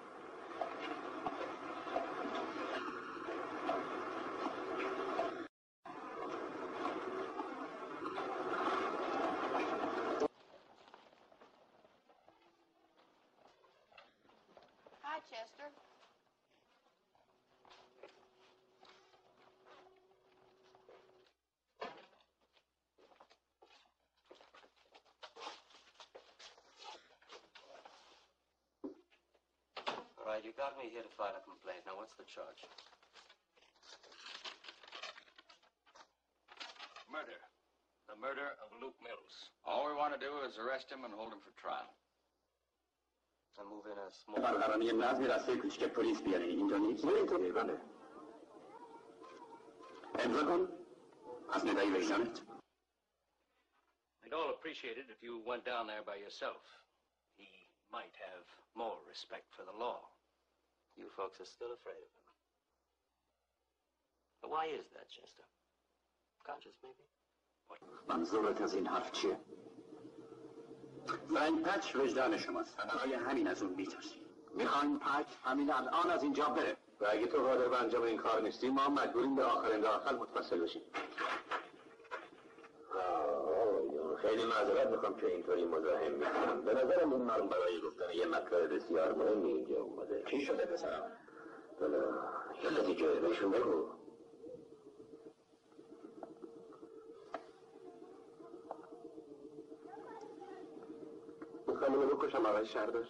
Hi, Chester. All right, you got me here to file a complaint. Now, what's the charge? Murder. The murder of Luke Mills. All we want to do is arrest him and hold him for trial. I move in a small... برقرانی نظمی راسته کوچک پلیس بیارین اینجا نیست. برین تو دیوانه. امضا کن. از ندایی ویژانت. We'd all appreciate it if you went down there by yourself. He might have more respect for the law. You folks are still afraid of him. But why is that, Chester? Conscious, maybe? منظورت از این حرف چیه؟ فرانک پچ وجدان شماست. برای همین از اون میترسیم. میخوایم پچ همین الان از اینجا بره. و اگه تو قادر به انجام این کار نیستی ما مجبوریم به آخرین داخل متصل بشیم. خیلی معذرت میخوام که اینطوری مزاحم میکنم. به نظرم این مرد برای گفتن یه مطلب بسیار مهمی اینجا اومده. چی شده پسرم؟ بله یه نتیجه بهشون بگو. میخوام اینو بکشم آقای شهردار.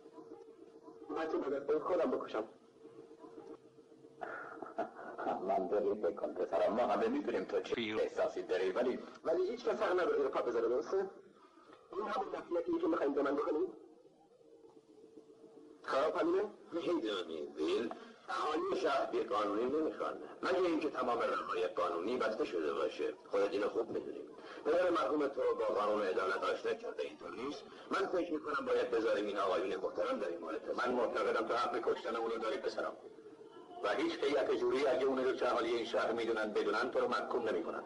من تو به خودم بکشم. من به بذاری فکر کن پسرم، ما همه میدونیم تو چه احساسی داری، ولی هیچ کس حق نداره رو پا بذاره. درسته؟ این همون نصیحتیه که میخواییم به من بکنیم. خب همینه؟ میدونی بیل، اهالی شهر بی قانونی نمیخوان، مگه اینکه تمام راههای قانونی بسته شده باشه. خودت اینو خوب میدونی. پدر مرحوم تو با قانون ادانه داشته کرده اینطور نیست. من فکر میکنم باید بذاریم این آقایون محترم داریم مالته. من معتقدم تو حق کشتن اونو داری پسرم، و هیچ هیئت جوری اگه اون رو که اهالی این شهر میدونن بدونن تو رو محکوم نمیکنن.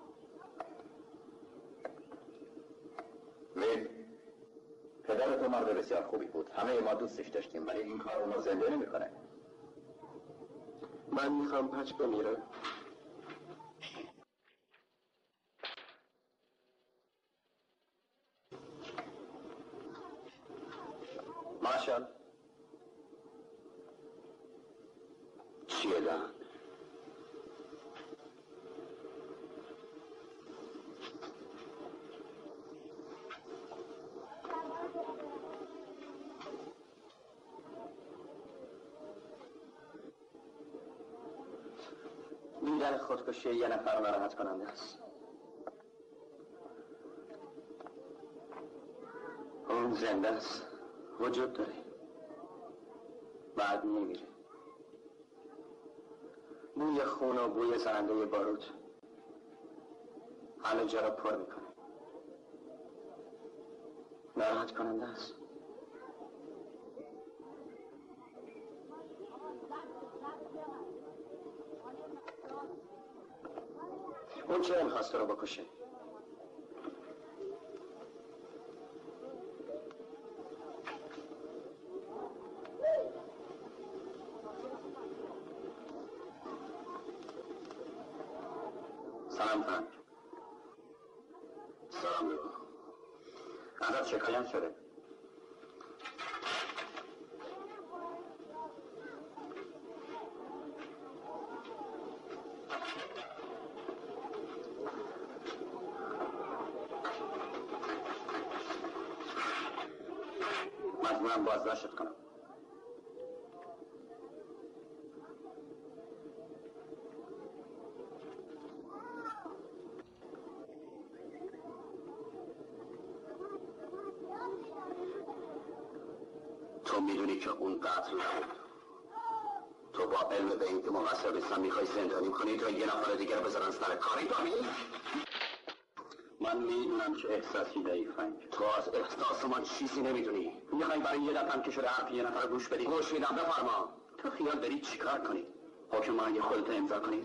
وید، پدر تو مرد بسیار خوبی بود، همه ما دوستش داشتیم، ولی این کار اونو زنده نمیکنه. من میخوام پچ بمیره. ماشال چیه دن؟ دیدن خودکشی یه نفر ناراحت کننده است. اون زنده است، وجود داره، بعد میمیره. بوی خون و بوی زننده باروت همه جا را پر میکنه. ناراحت کننده است. اون چرا میخواست رو بکشه؟ سلام فرانک. سلام بگو. ازت شکایت شده. مجبورم بازداشتت کنم. تو میدونی که اون قتل نبود. تو با علم به این که مقصر بستن میخوای زندانی کنی تا یه نفر دیگر بذارن سر کاری داری؟ من میدونم که احساسی داری فرانک. تو از احساس من چیزی نمیدونی. میخوای برای یه دفعه که شده حرف یه نفر گوش بدی؟ گوش میدم، بفرما. تو خیال داری چیکار کنی؟ حکم من اگه خودت امضا کنی؟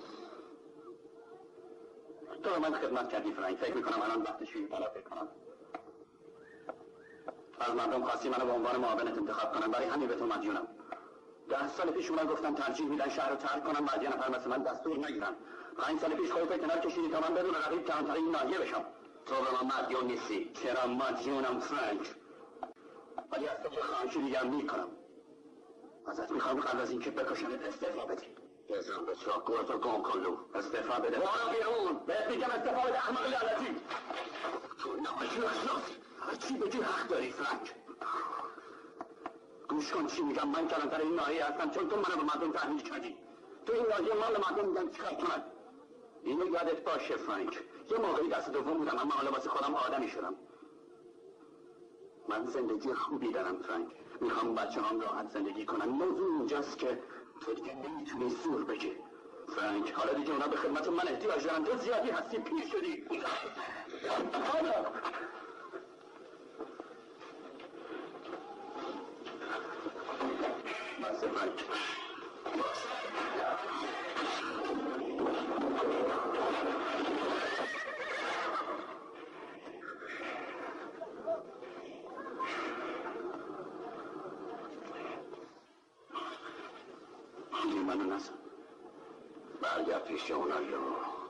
تو من خدمت کردی فرانک. فکر میکنم الان وقتشی تلافی کنم. از مردم خواستی منو به عنوان معاونت انتخاب کنم، برای همین به تو مدیونم. 10 سال پیش اونا گفتم ترجیح میدن شهر رو ترک کنم، بعد یه نفر مثل من دستور نگیرن. 5 سال پیش خودت کنار کشیدی تا من بدون رقیب کمتر این ناحیه بشم. تو به من مدیون نیستی. چرا مدیونم فرانک؟ ولی از تو که خواهشی دیگر میکنم. ازت میخوام قبل از اینکه بکشنت استعفا بدی. بزن به چاک گورتو گم کن لو. استعفا بده. برو بیرون. بهت میگم استعفا بده احمق لعنتی. تو نمایشی اخلاصی. چی بگی حق داری فرانک؟ گوش کن چی میگم. من کلانتر این ناحیه هستم چون تو منو به مردم تحمیل کردی. تو این ناحیه مال مردم میگن چیکار کنن. اینو یادت باشه فرانک. یه موقعی دست دوم بودم اما حالا واسه خودم آدمی شدم. من زندگی خوبی دارم فرانک. میخوام بچه هم راحت زندگی کنن. موضوع اینجاست که تو دیگه نمیتونی زور بگی فرانک. حالا دیگه اونا به خدمت من احتیاج دارن. تو زیادی هستی، پیر شدی. حالا بسه فرانک. منو نزن. برگرد پیش اونا لو.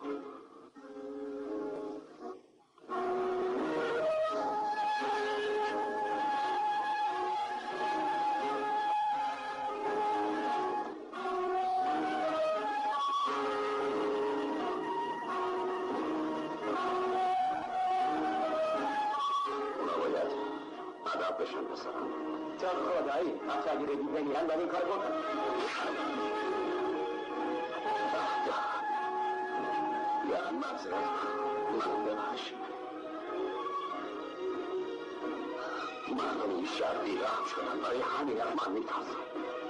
اونا باید ادب بشن پسرم. تا خدایی حتی اگه ردی بگیرن باید این کار بکن. منو ببخش. من این شهر بیرحم شدم، برای همین من میترسم.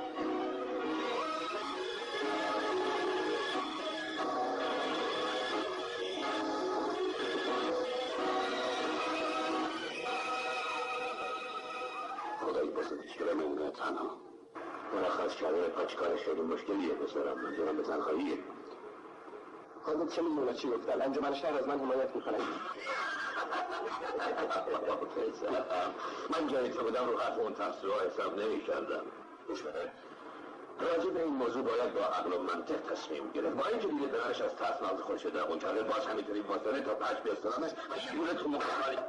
خدایی بسید چرا میمونه تنها. مرخص کردن پاچکارش خیلی مشکلیه بسرم، منظورم به تنهاییه. خودت چه میدونه چی گفتن؟ انجمن شهر از من حمایت میکنه. من جای تو بودم رو حرف اون تفسیرها حساب نمی کردم. راجع به این موضوع باید با عقل و منطق تصمیم گرفت. با اینکه دیگه پدرش از ترس ناز خودش درمون کرده، باز همینطوری واسطه تا پش بیستانمش و یه گونه تو مخالی.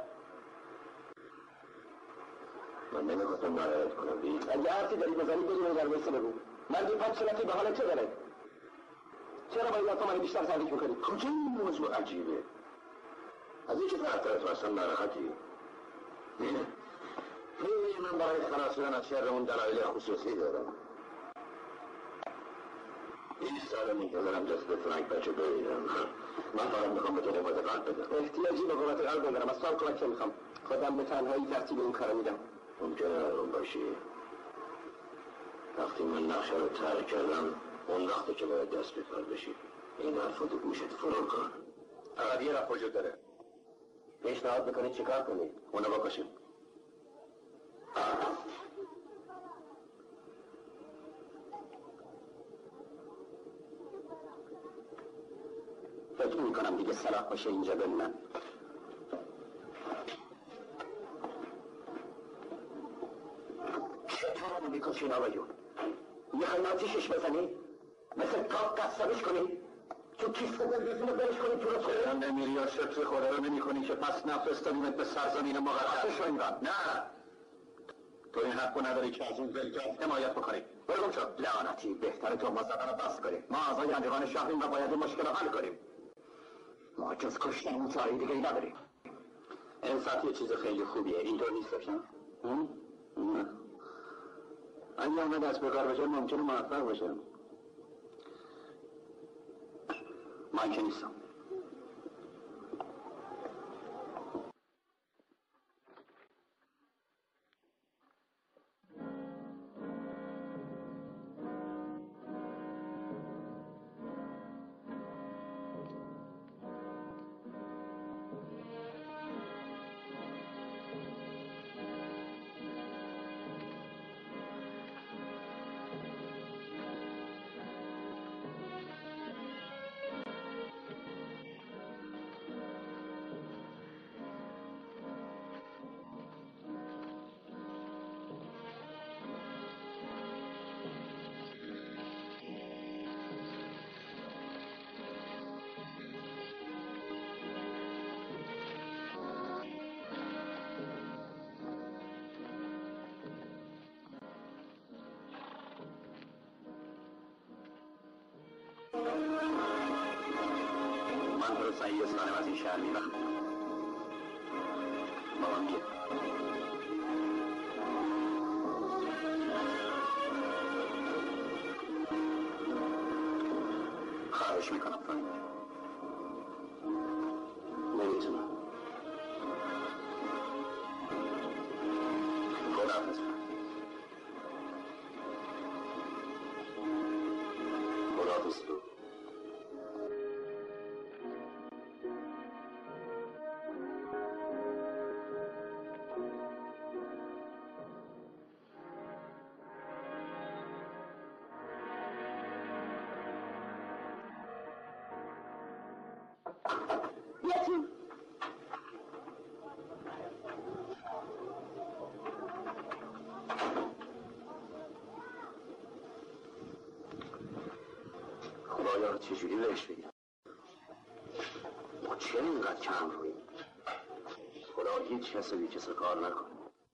من نمیخواستم ناراحت کنم بید. اگه حرفی داری بزنی بریم در ویسه بگو. من بی پاچلتی به حال چه داره؟ چرا باید تو منو بیشتر تحریک میکنی؟ کجا این موضوع عجیبه؟ از اینکه طرف تو اصلا ناراحتی؟ من برای خلاص شدن از شر اون دلایل خصوصی دارم. این سال منتظرم جسد فرانک بچه ببینم. من فقط میخوام به تو قوت قلب بدم. احتیاجی به قوت قلب ندارم، از سال کمک میخوام. خودم به تنهایی ترتیب این کارو میدم. ممکنه اون باشی. وقتی من نقشه رو ترک کردم، اون وقتی که باید دست به کار بشی. این حرفا تو گوشت فرو کن. فقط یه رفت وجود داره. پیشنهاد میکنی چیکار کنی؟ اونو بکشیم. فکر میکنم دیگه صلاح باشه اینجا بمونم. چطور رو میکشین آقایون؟ میخواین آتیشش بزنی؟ مثل کاف قصابش کنی؟ تو کیسه بزنی برش کنی تو رو خدا نمیری یا شکر خدا رو نمی کنی که پس نفرستانیمت به سرزمین مقدس شوینگان. نه تو این حقو نداری که از اون ولگرد حمایت بکنی. برگم شد لعنتی بهتره تو ما زدن رو بس کنیم. ما اعضای انجمن شهریم و باید این مشکل رو حل کنیم. ما جز کشتن اون چاره دیگه ای نداریم. انصاف یه چیز خیلی خوبیه. اینطور نیستش نه؟ اگه همه دست به کار بشه ممکنه موفق باشه. من که نیستم. من تو رو سعی اسلانم از این شهر میبرم. بابام که خواهش میکنم فرانک. نمیتونم. خداحافظ فرانک. خداحافظ تو. خدایا چجوری بهش بگم؟ ما چرا اینقدر کم رویم؟ خدا هیچ کسی بی کسی کار نکنه.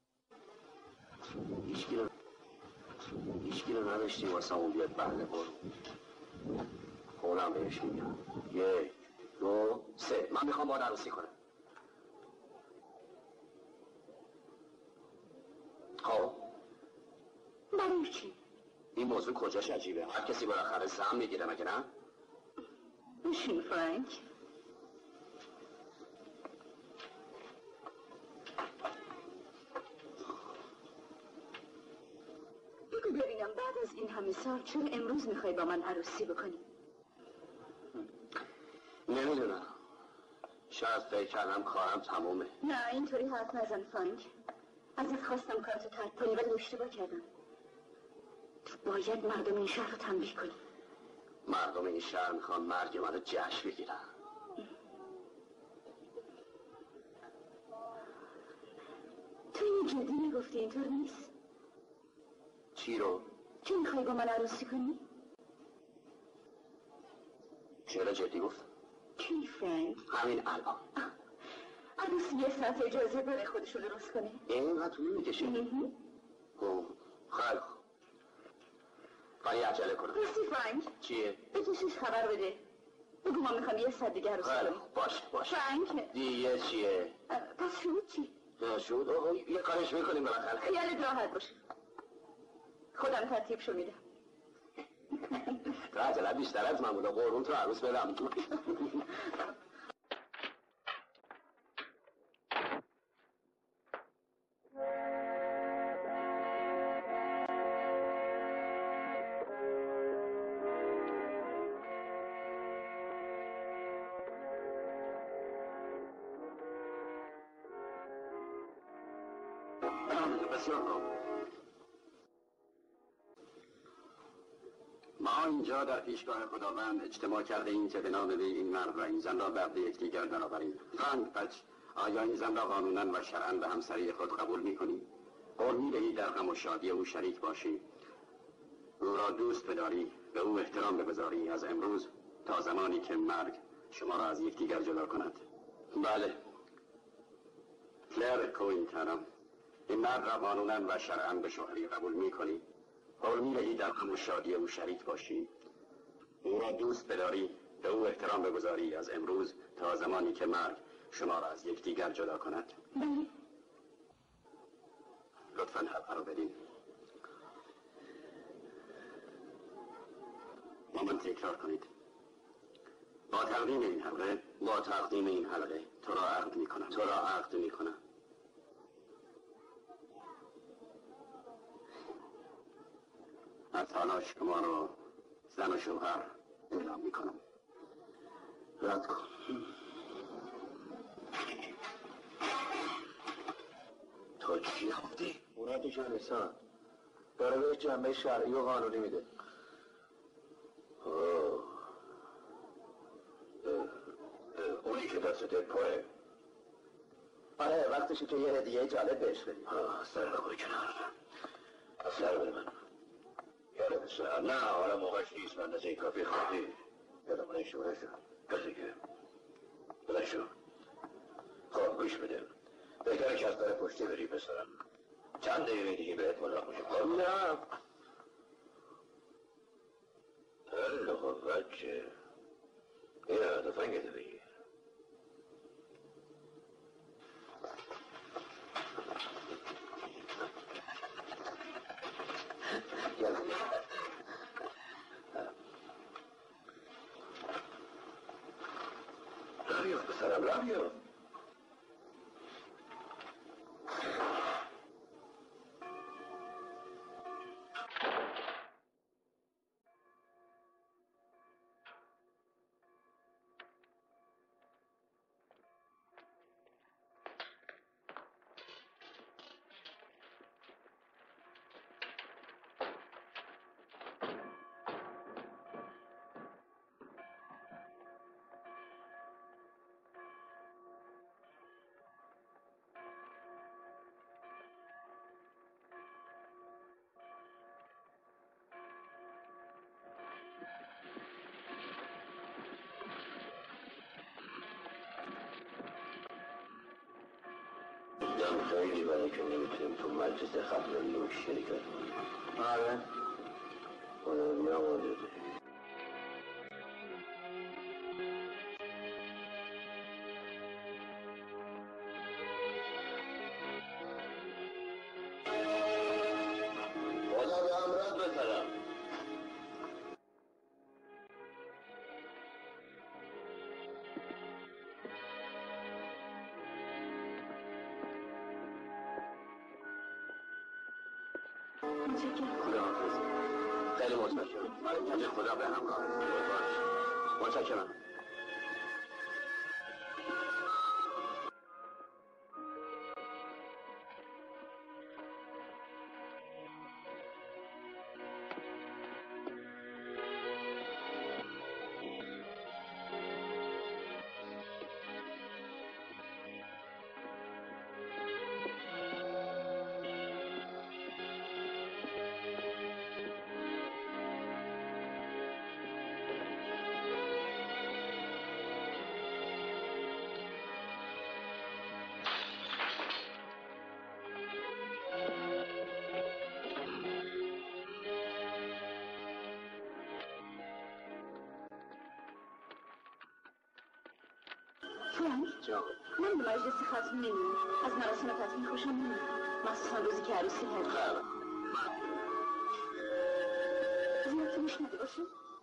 هیچگی رو نداشتی واسه اون بیاد بله برو. خودم بهش میگم 1 2 3 من میخوام با عروسی کنم. خب برای چی؟ این موضوع کجاش عجیبه؟ هر کسی بالاخره سهم میگیره مگه نه؟ بشین فرانک. ببینم بعد از این همه سال چرا امروز میخوای با من عروسی بکنی؟ نمیدونم. شاید فکر کردم کارم تمومه. نه اینطوری حرف نزن فرانک. ازت خواستم کارتو ترک کنی ولی اشتباه کردم. تو باید مردم این شهر رو تنبیه کنی. مردم این شهر میخوان مرگ منو جشن بگیرن. تو این جدی میگفتی اینطور نیست؟ چی رو؟ چه میخوای با من عروسی کنی؟ چرا جدی گفت؟ کی فرانک؟ همین الان. عروسی یه ساعت اجازه داره خودشو درست کنه. اینقدر طول میکشه؟ خیلی خوب. ولی عجله کنم. راستی فرانک؟ چیه؟ به کشیش خبر بده. بگو ما میخوام یه ساعت دیگه عروسی کنیم. باش. فرانک؟ دیگه چیه؟ پس شروع چی؟ شروع یه کارش میکنیم بالاخره. خیالت راحت باشه. خودم ترتیبشو میدم. تو عجله بیشتر از من بوده. قربون تو عروس بدم. ما اینجا در پیشگاه خداوند اجتماع کرده ایم که به نام وی این مرد و این زن را بعد یکدیگر درآوریم. فرانک بچ، آیا این زن را قانونا و شرعا به همسری خود قبول می‌کنی؟ قول می‌دهی در غم و شادی او شریک باشی؟ او را دوست بداری، به او احترام بگذاری از امروز تا زمانی که مرگ شما را از یکدیگر جدا کند؟ بله. کلر کوینترم، این مرد را قانونا و شرعا به شوهری قبول می‌کنی؟ قول می‌دهی در غم و شادی او شریک باشی؟ او را دوست بداری، به او احترام بگذاری از امروز تا زمانی که مرگ شما را از یکدیگر جدا کند؟ لطفاً حلقه رو بدین. با من تکرار کنید. با تقدیم این حلقه تو را عقد می‌کنم. از حالا شما رو زن و شوهر اعلام میکنم. رد کن. تو چی خوندی؟ مرادش انسان داره بهش جنبه شرعی و قانونی میده. اونی که دستت پره. آره وقتشه که یه هدیه جالب بهش بدیم. سر بگوی کنار. سر بده من. یادم سر. نه حالا موقعش نیست. من از این کافی خوردی. یادم من شو که بلند شو. خب گوش بده. بهتره که از در پشتی بری پسرم. چند دقیقه دیگه بهت ملاق میشم. نه خب بچه یا تفنگتو بگیر. رابیو پسرم رابیو. خیلی برای که نمیتونیم تو مجلس خبرانی و شرکت کنیم. آره خدا بیامرده. خدا به امرت بسرم. متشکرم. خداحافظ. خیلی متشکرم. خدا به همراه. متشکرم. من به مجلس ختم نمیام. از مراسم تصمیم خوشم نمیاد، مخصوصا روزی که عروسی کردیم. زیاد تیمش نده باشه.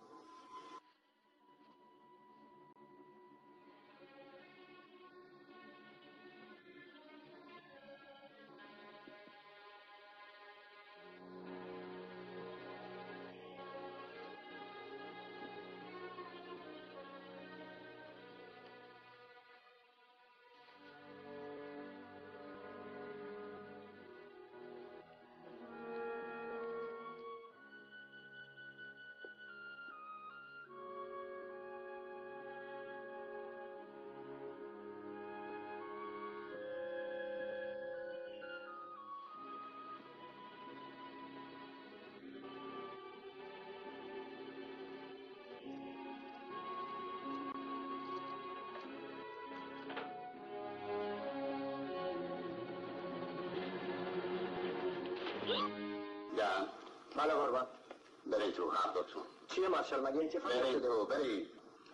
بله قربان. برید تو هر دوتون. چیه مارشال مگه اتفاقی افتاده؟ برید تو برید.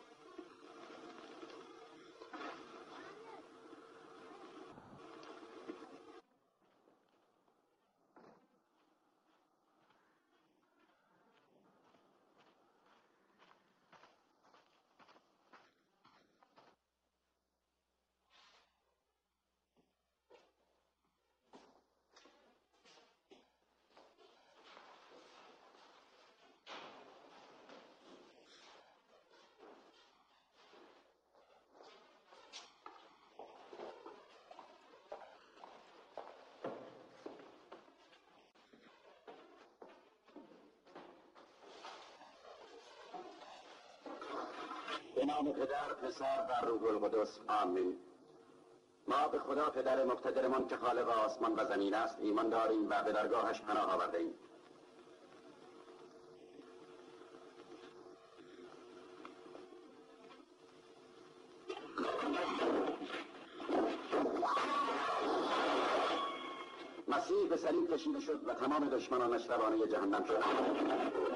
به نام پدر، پسر و روح القدس، آمین. ما به خدا پدر مقتدرمان که خالق آسمان و زمین است ایمان داریم و به درگاهش پناه آورده ایم. مسیح به صلیب کشیده شد و تمام دشمنانش روانه جهنم شدند.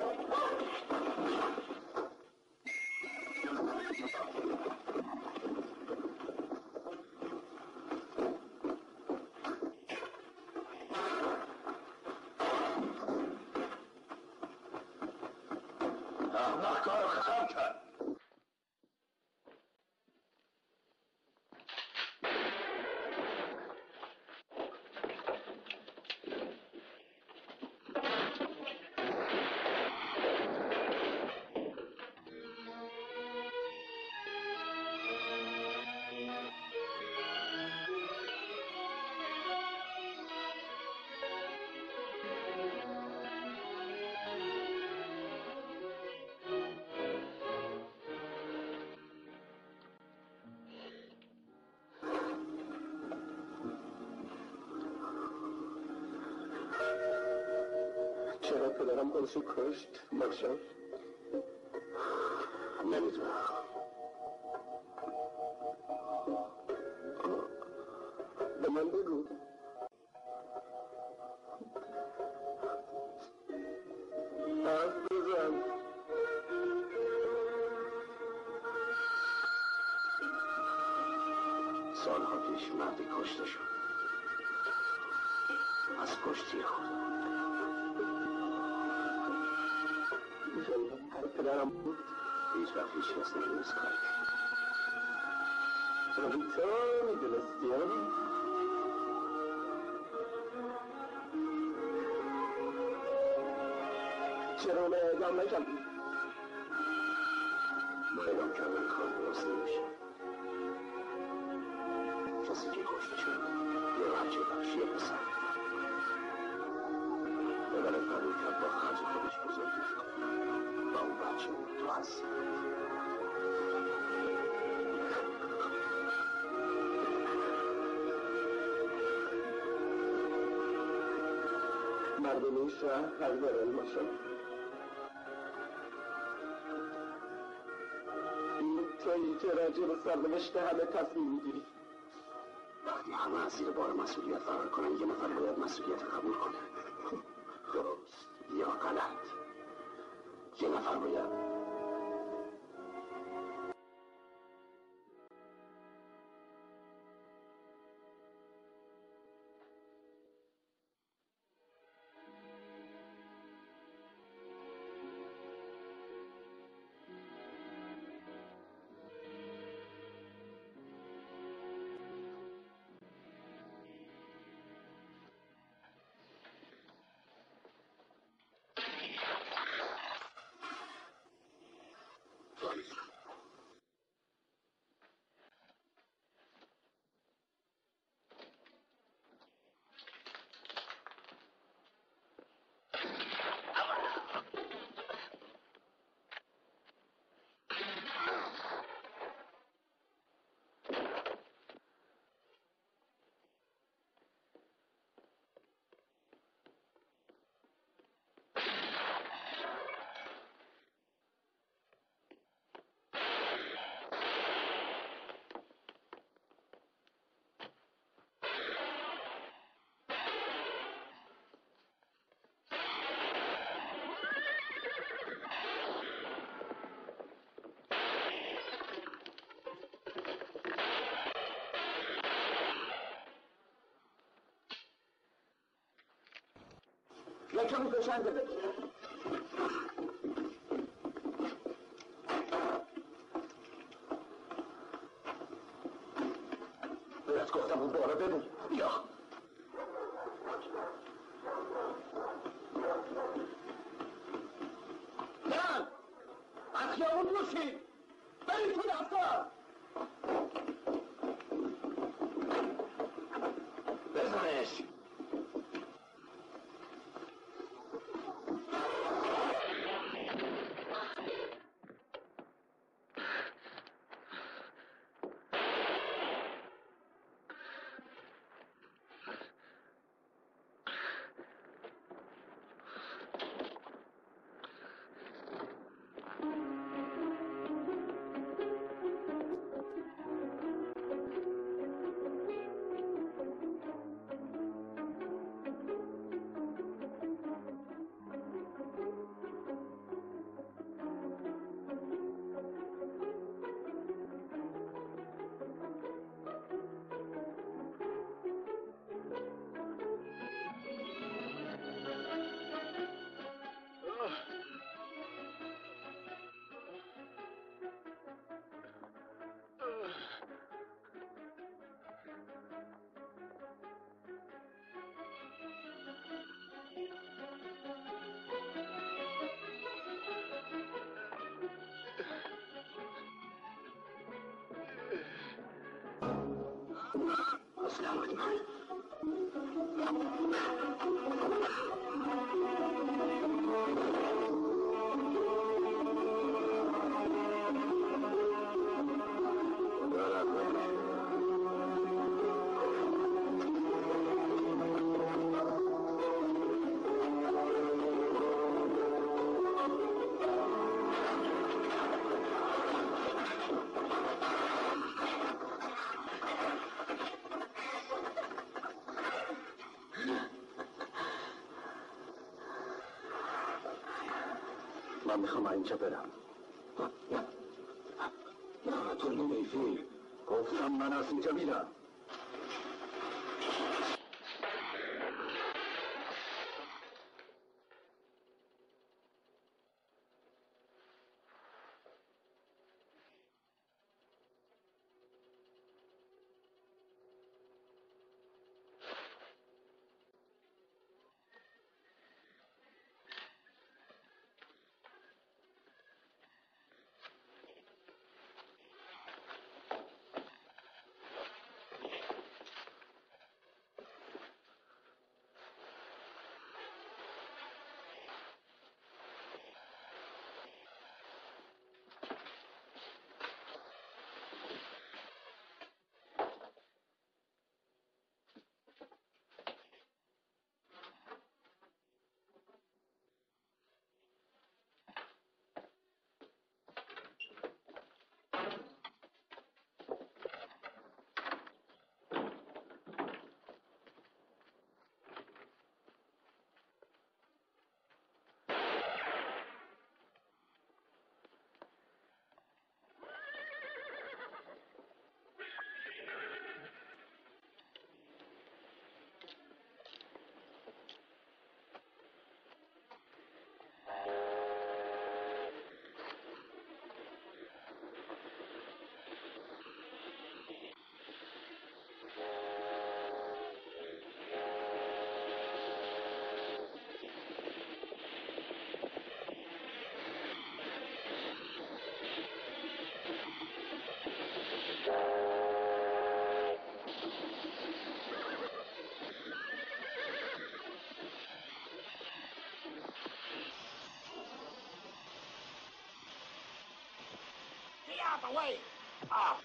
چرا پدرم خودشو کشت مارشال؟ نمیدونم. به من بگو. حرف بزن. سالها پیش مردی کشته شد از کشتی خود. پدرم بود. هیچ وقت هیچ کس نمیدونست کاری کرد. تو میدونستی؟ اعدام نکردی؟ ما اعدام کردن کار درست نمیشه. کسی که کشته شد یه بچه بخشی پسر ببره قبول کرد با خرج خودش بزرگی و اون بچه بود تو هستی. مردم این شهر خریدار علم شد. تویی که راجع به سرنوشت همه تصمیم میگیری. وقتی همه از زیر بار مسئولیت فرار کنن یه نفر باید مسئولیت قبول کنه. درست یا غلط یه نفر باید. یا کمی فشنگ بده. بهت گفتم اون بارا ببین. بیا. نه! از خیابون بوشید! برید تو دفتر! بزنش! من میخوام اینجا برم. نه تو نمیفی. گفتم من از اینجا میرم. away. Ah.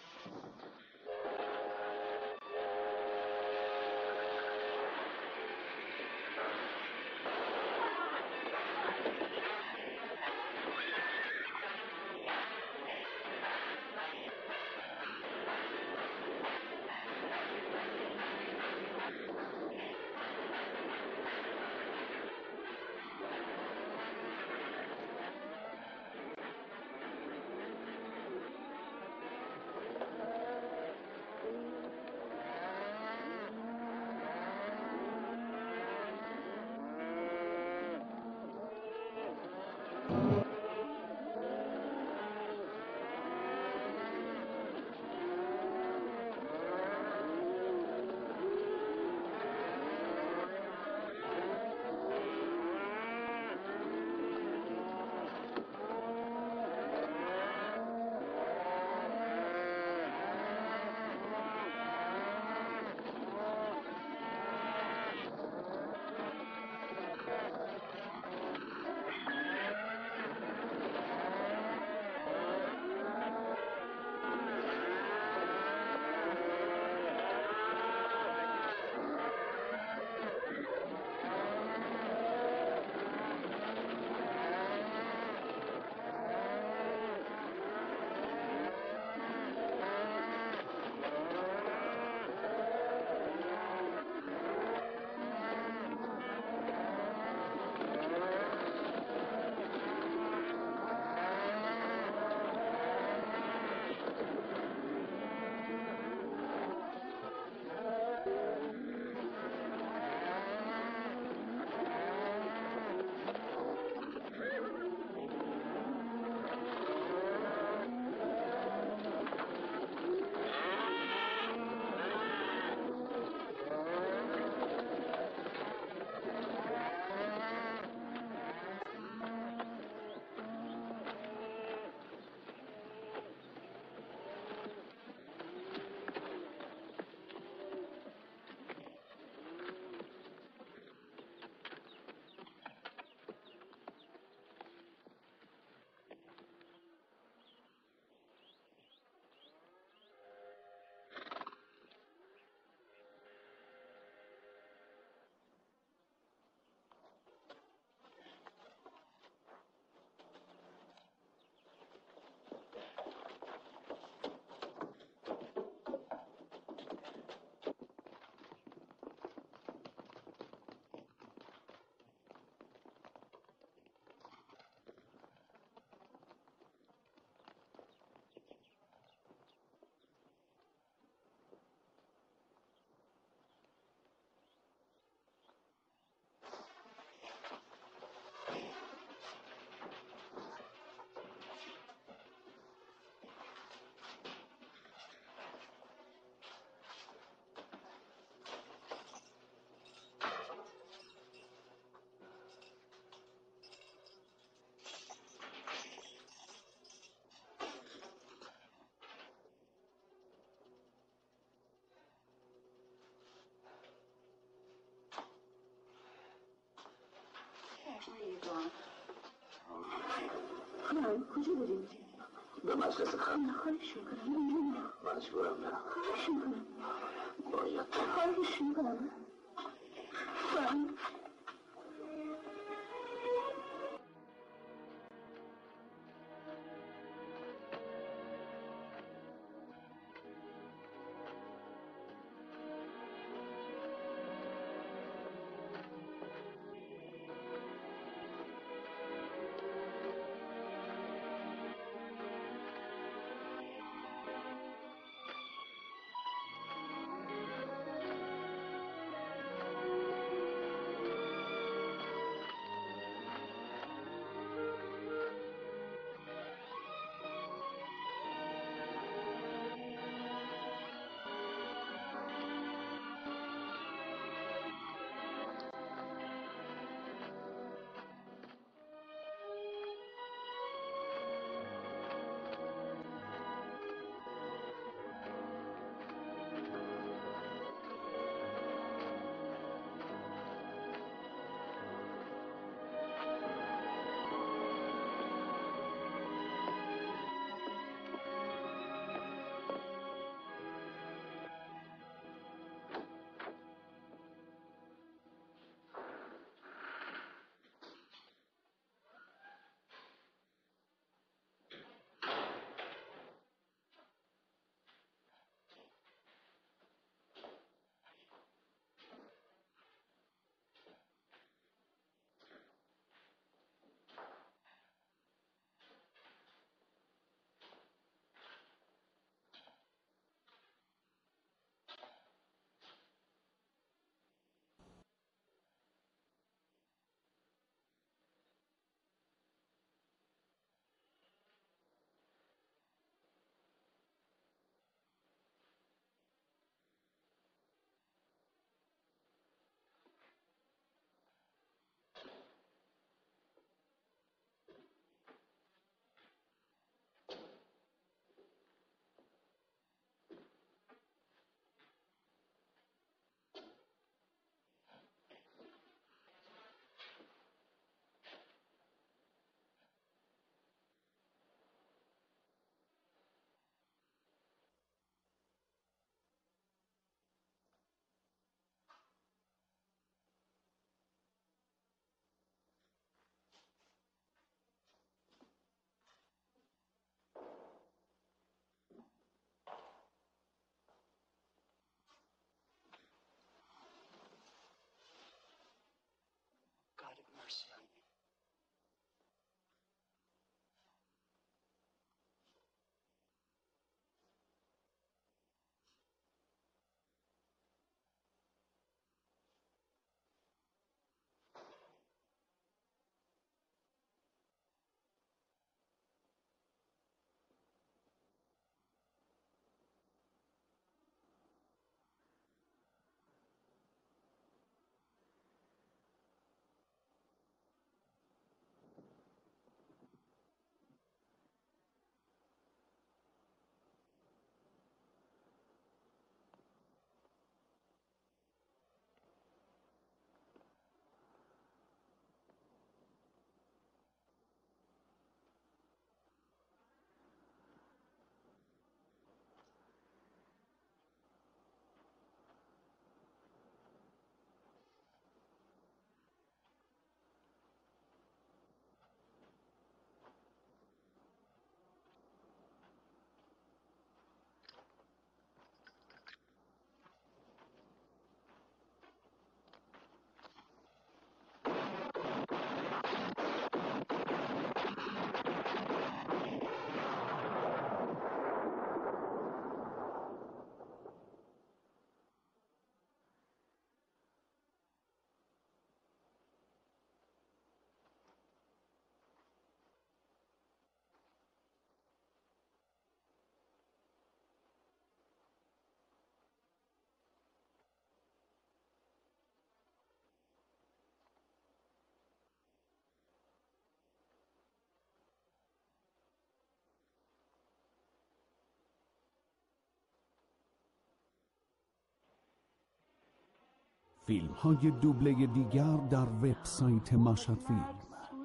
کجا بریم؟ به مجلس خانم. خواهش میکنم. مجبورم برم. خواهش میکنم. باید خواهش میکنم. فیلم های دوبله دیگر در وبسایت مشهد فیلم.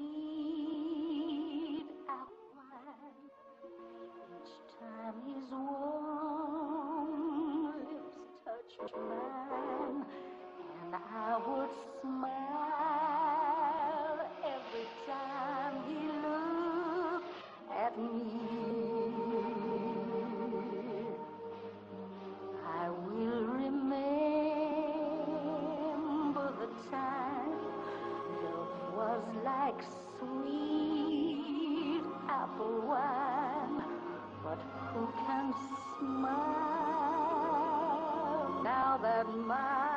Like sweet apple wine, but who can smile now that my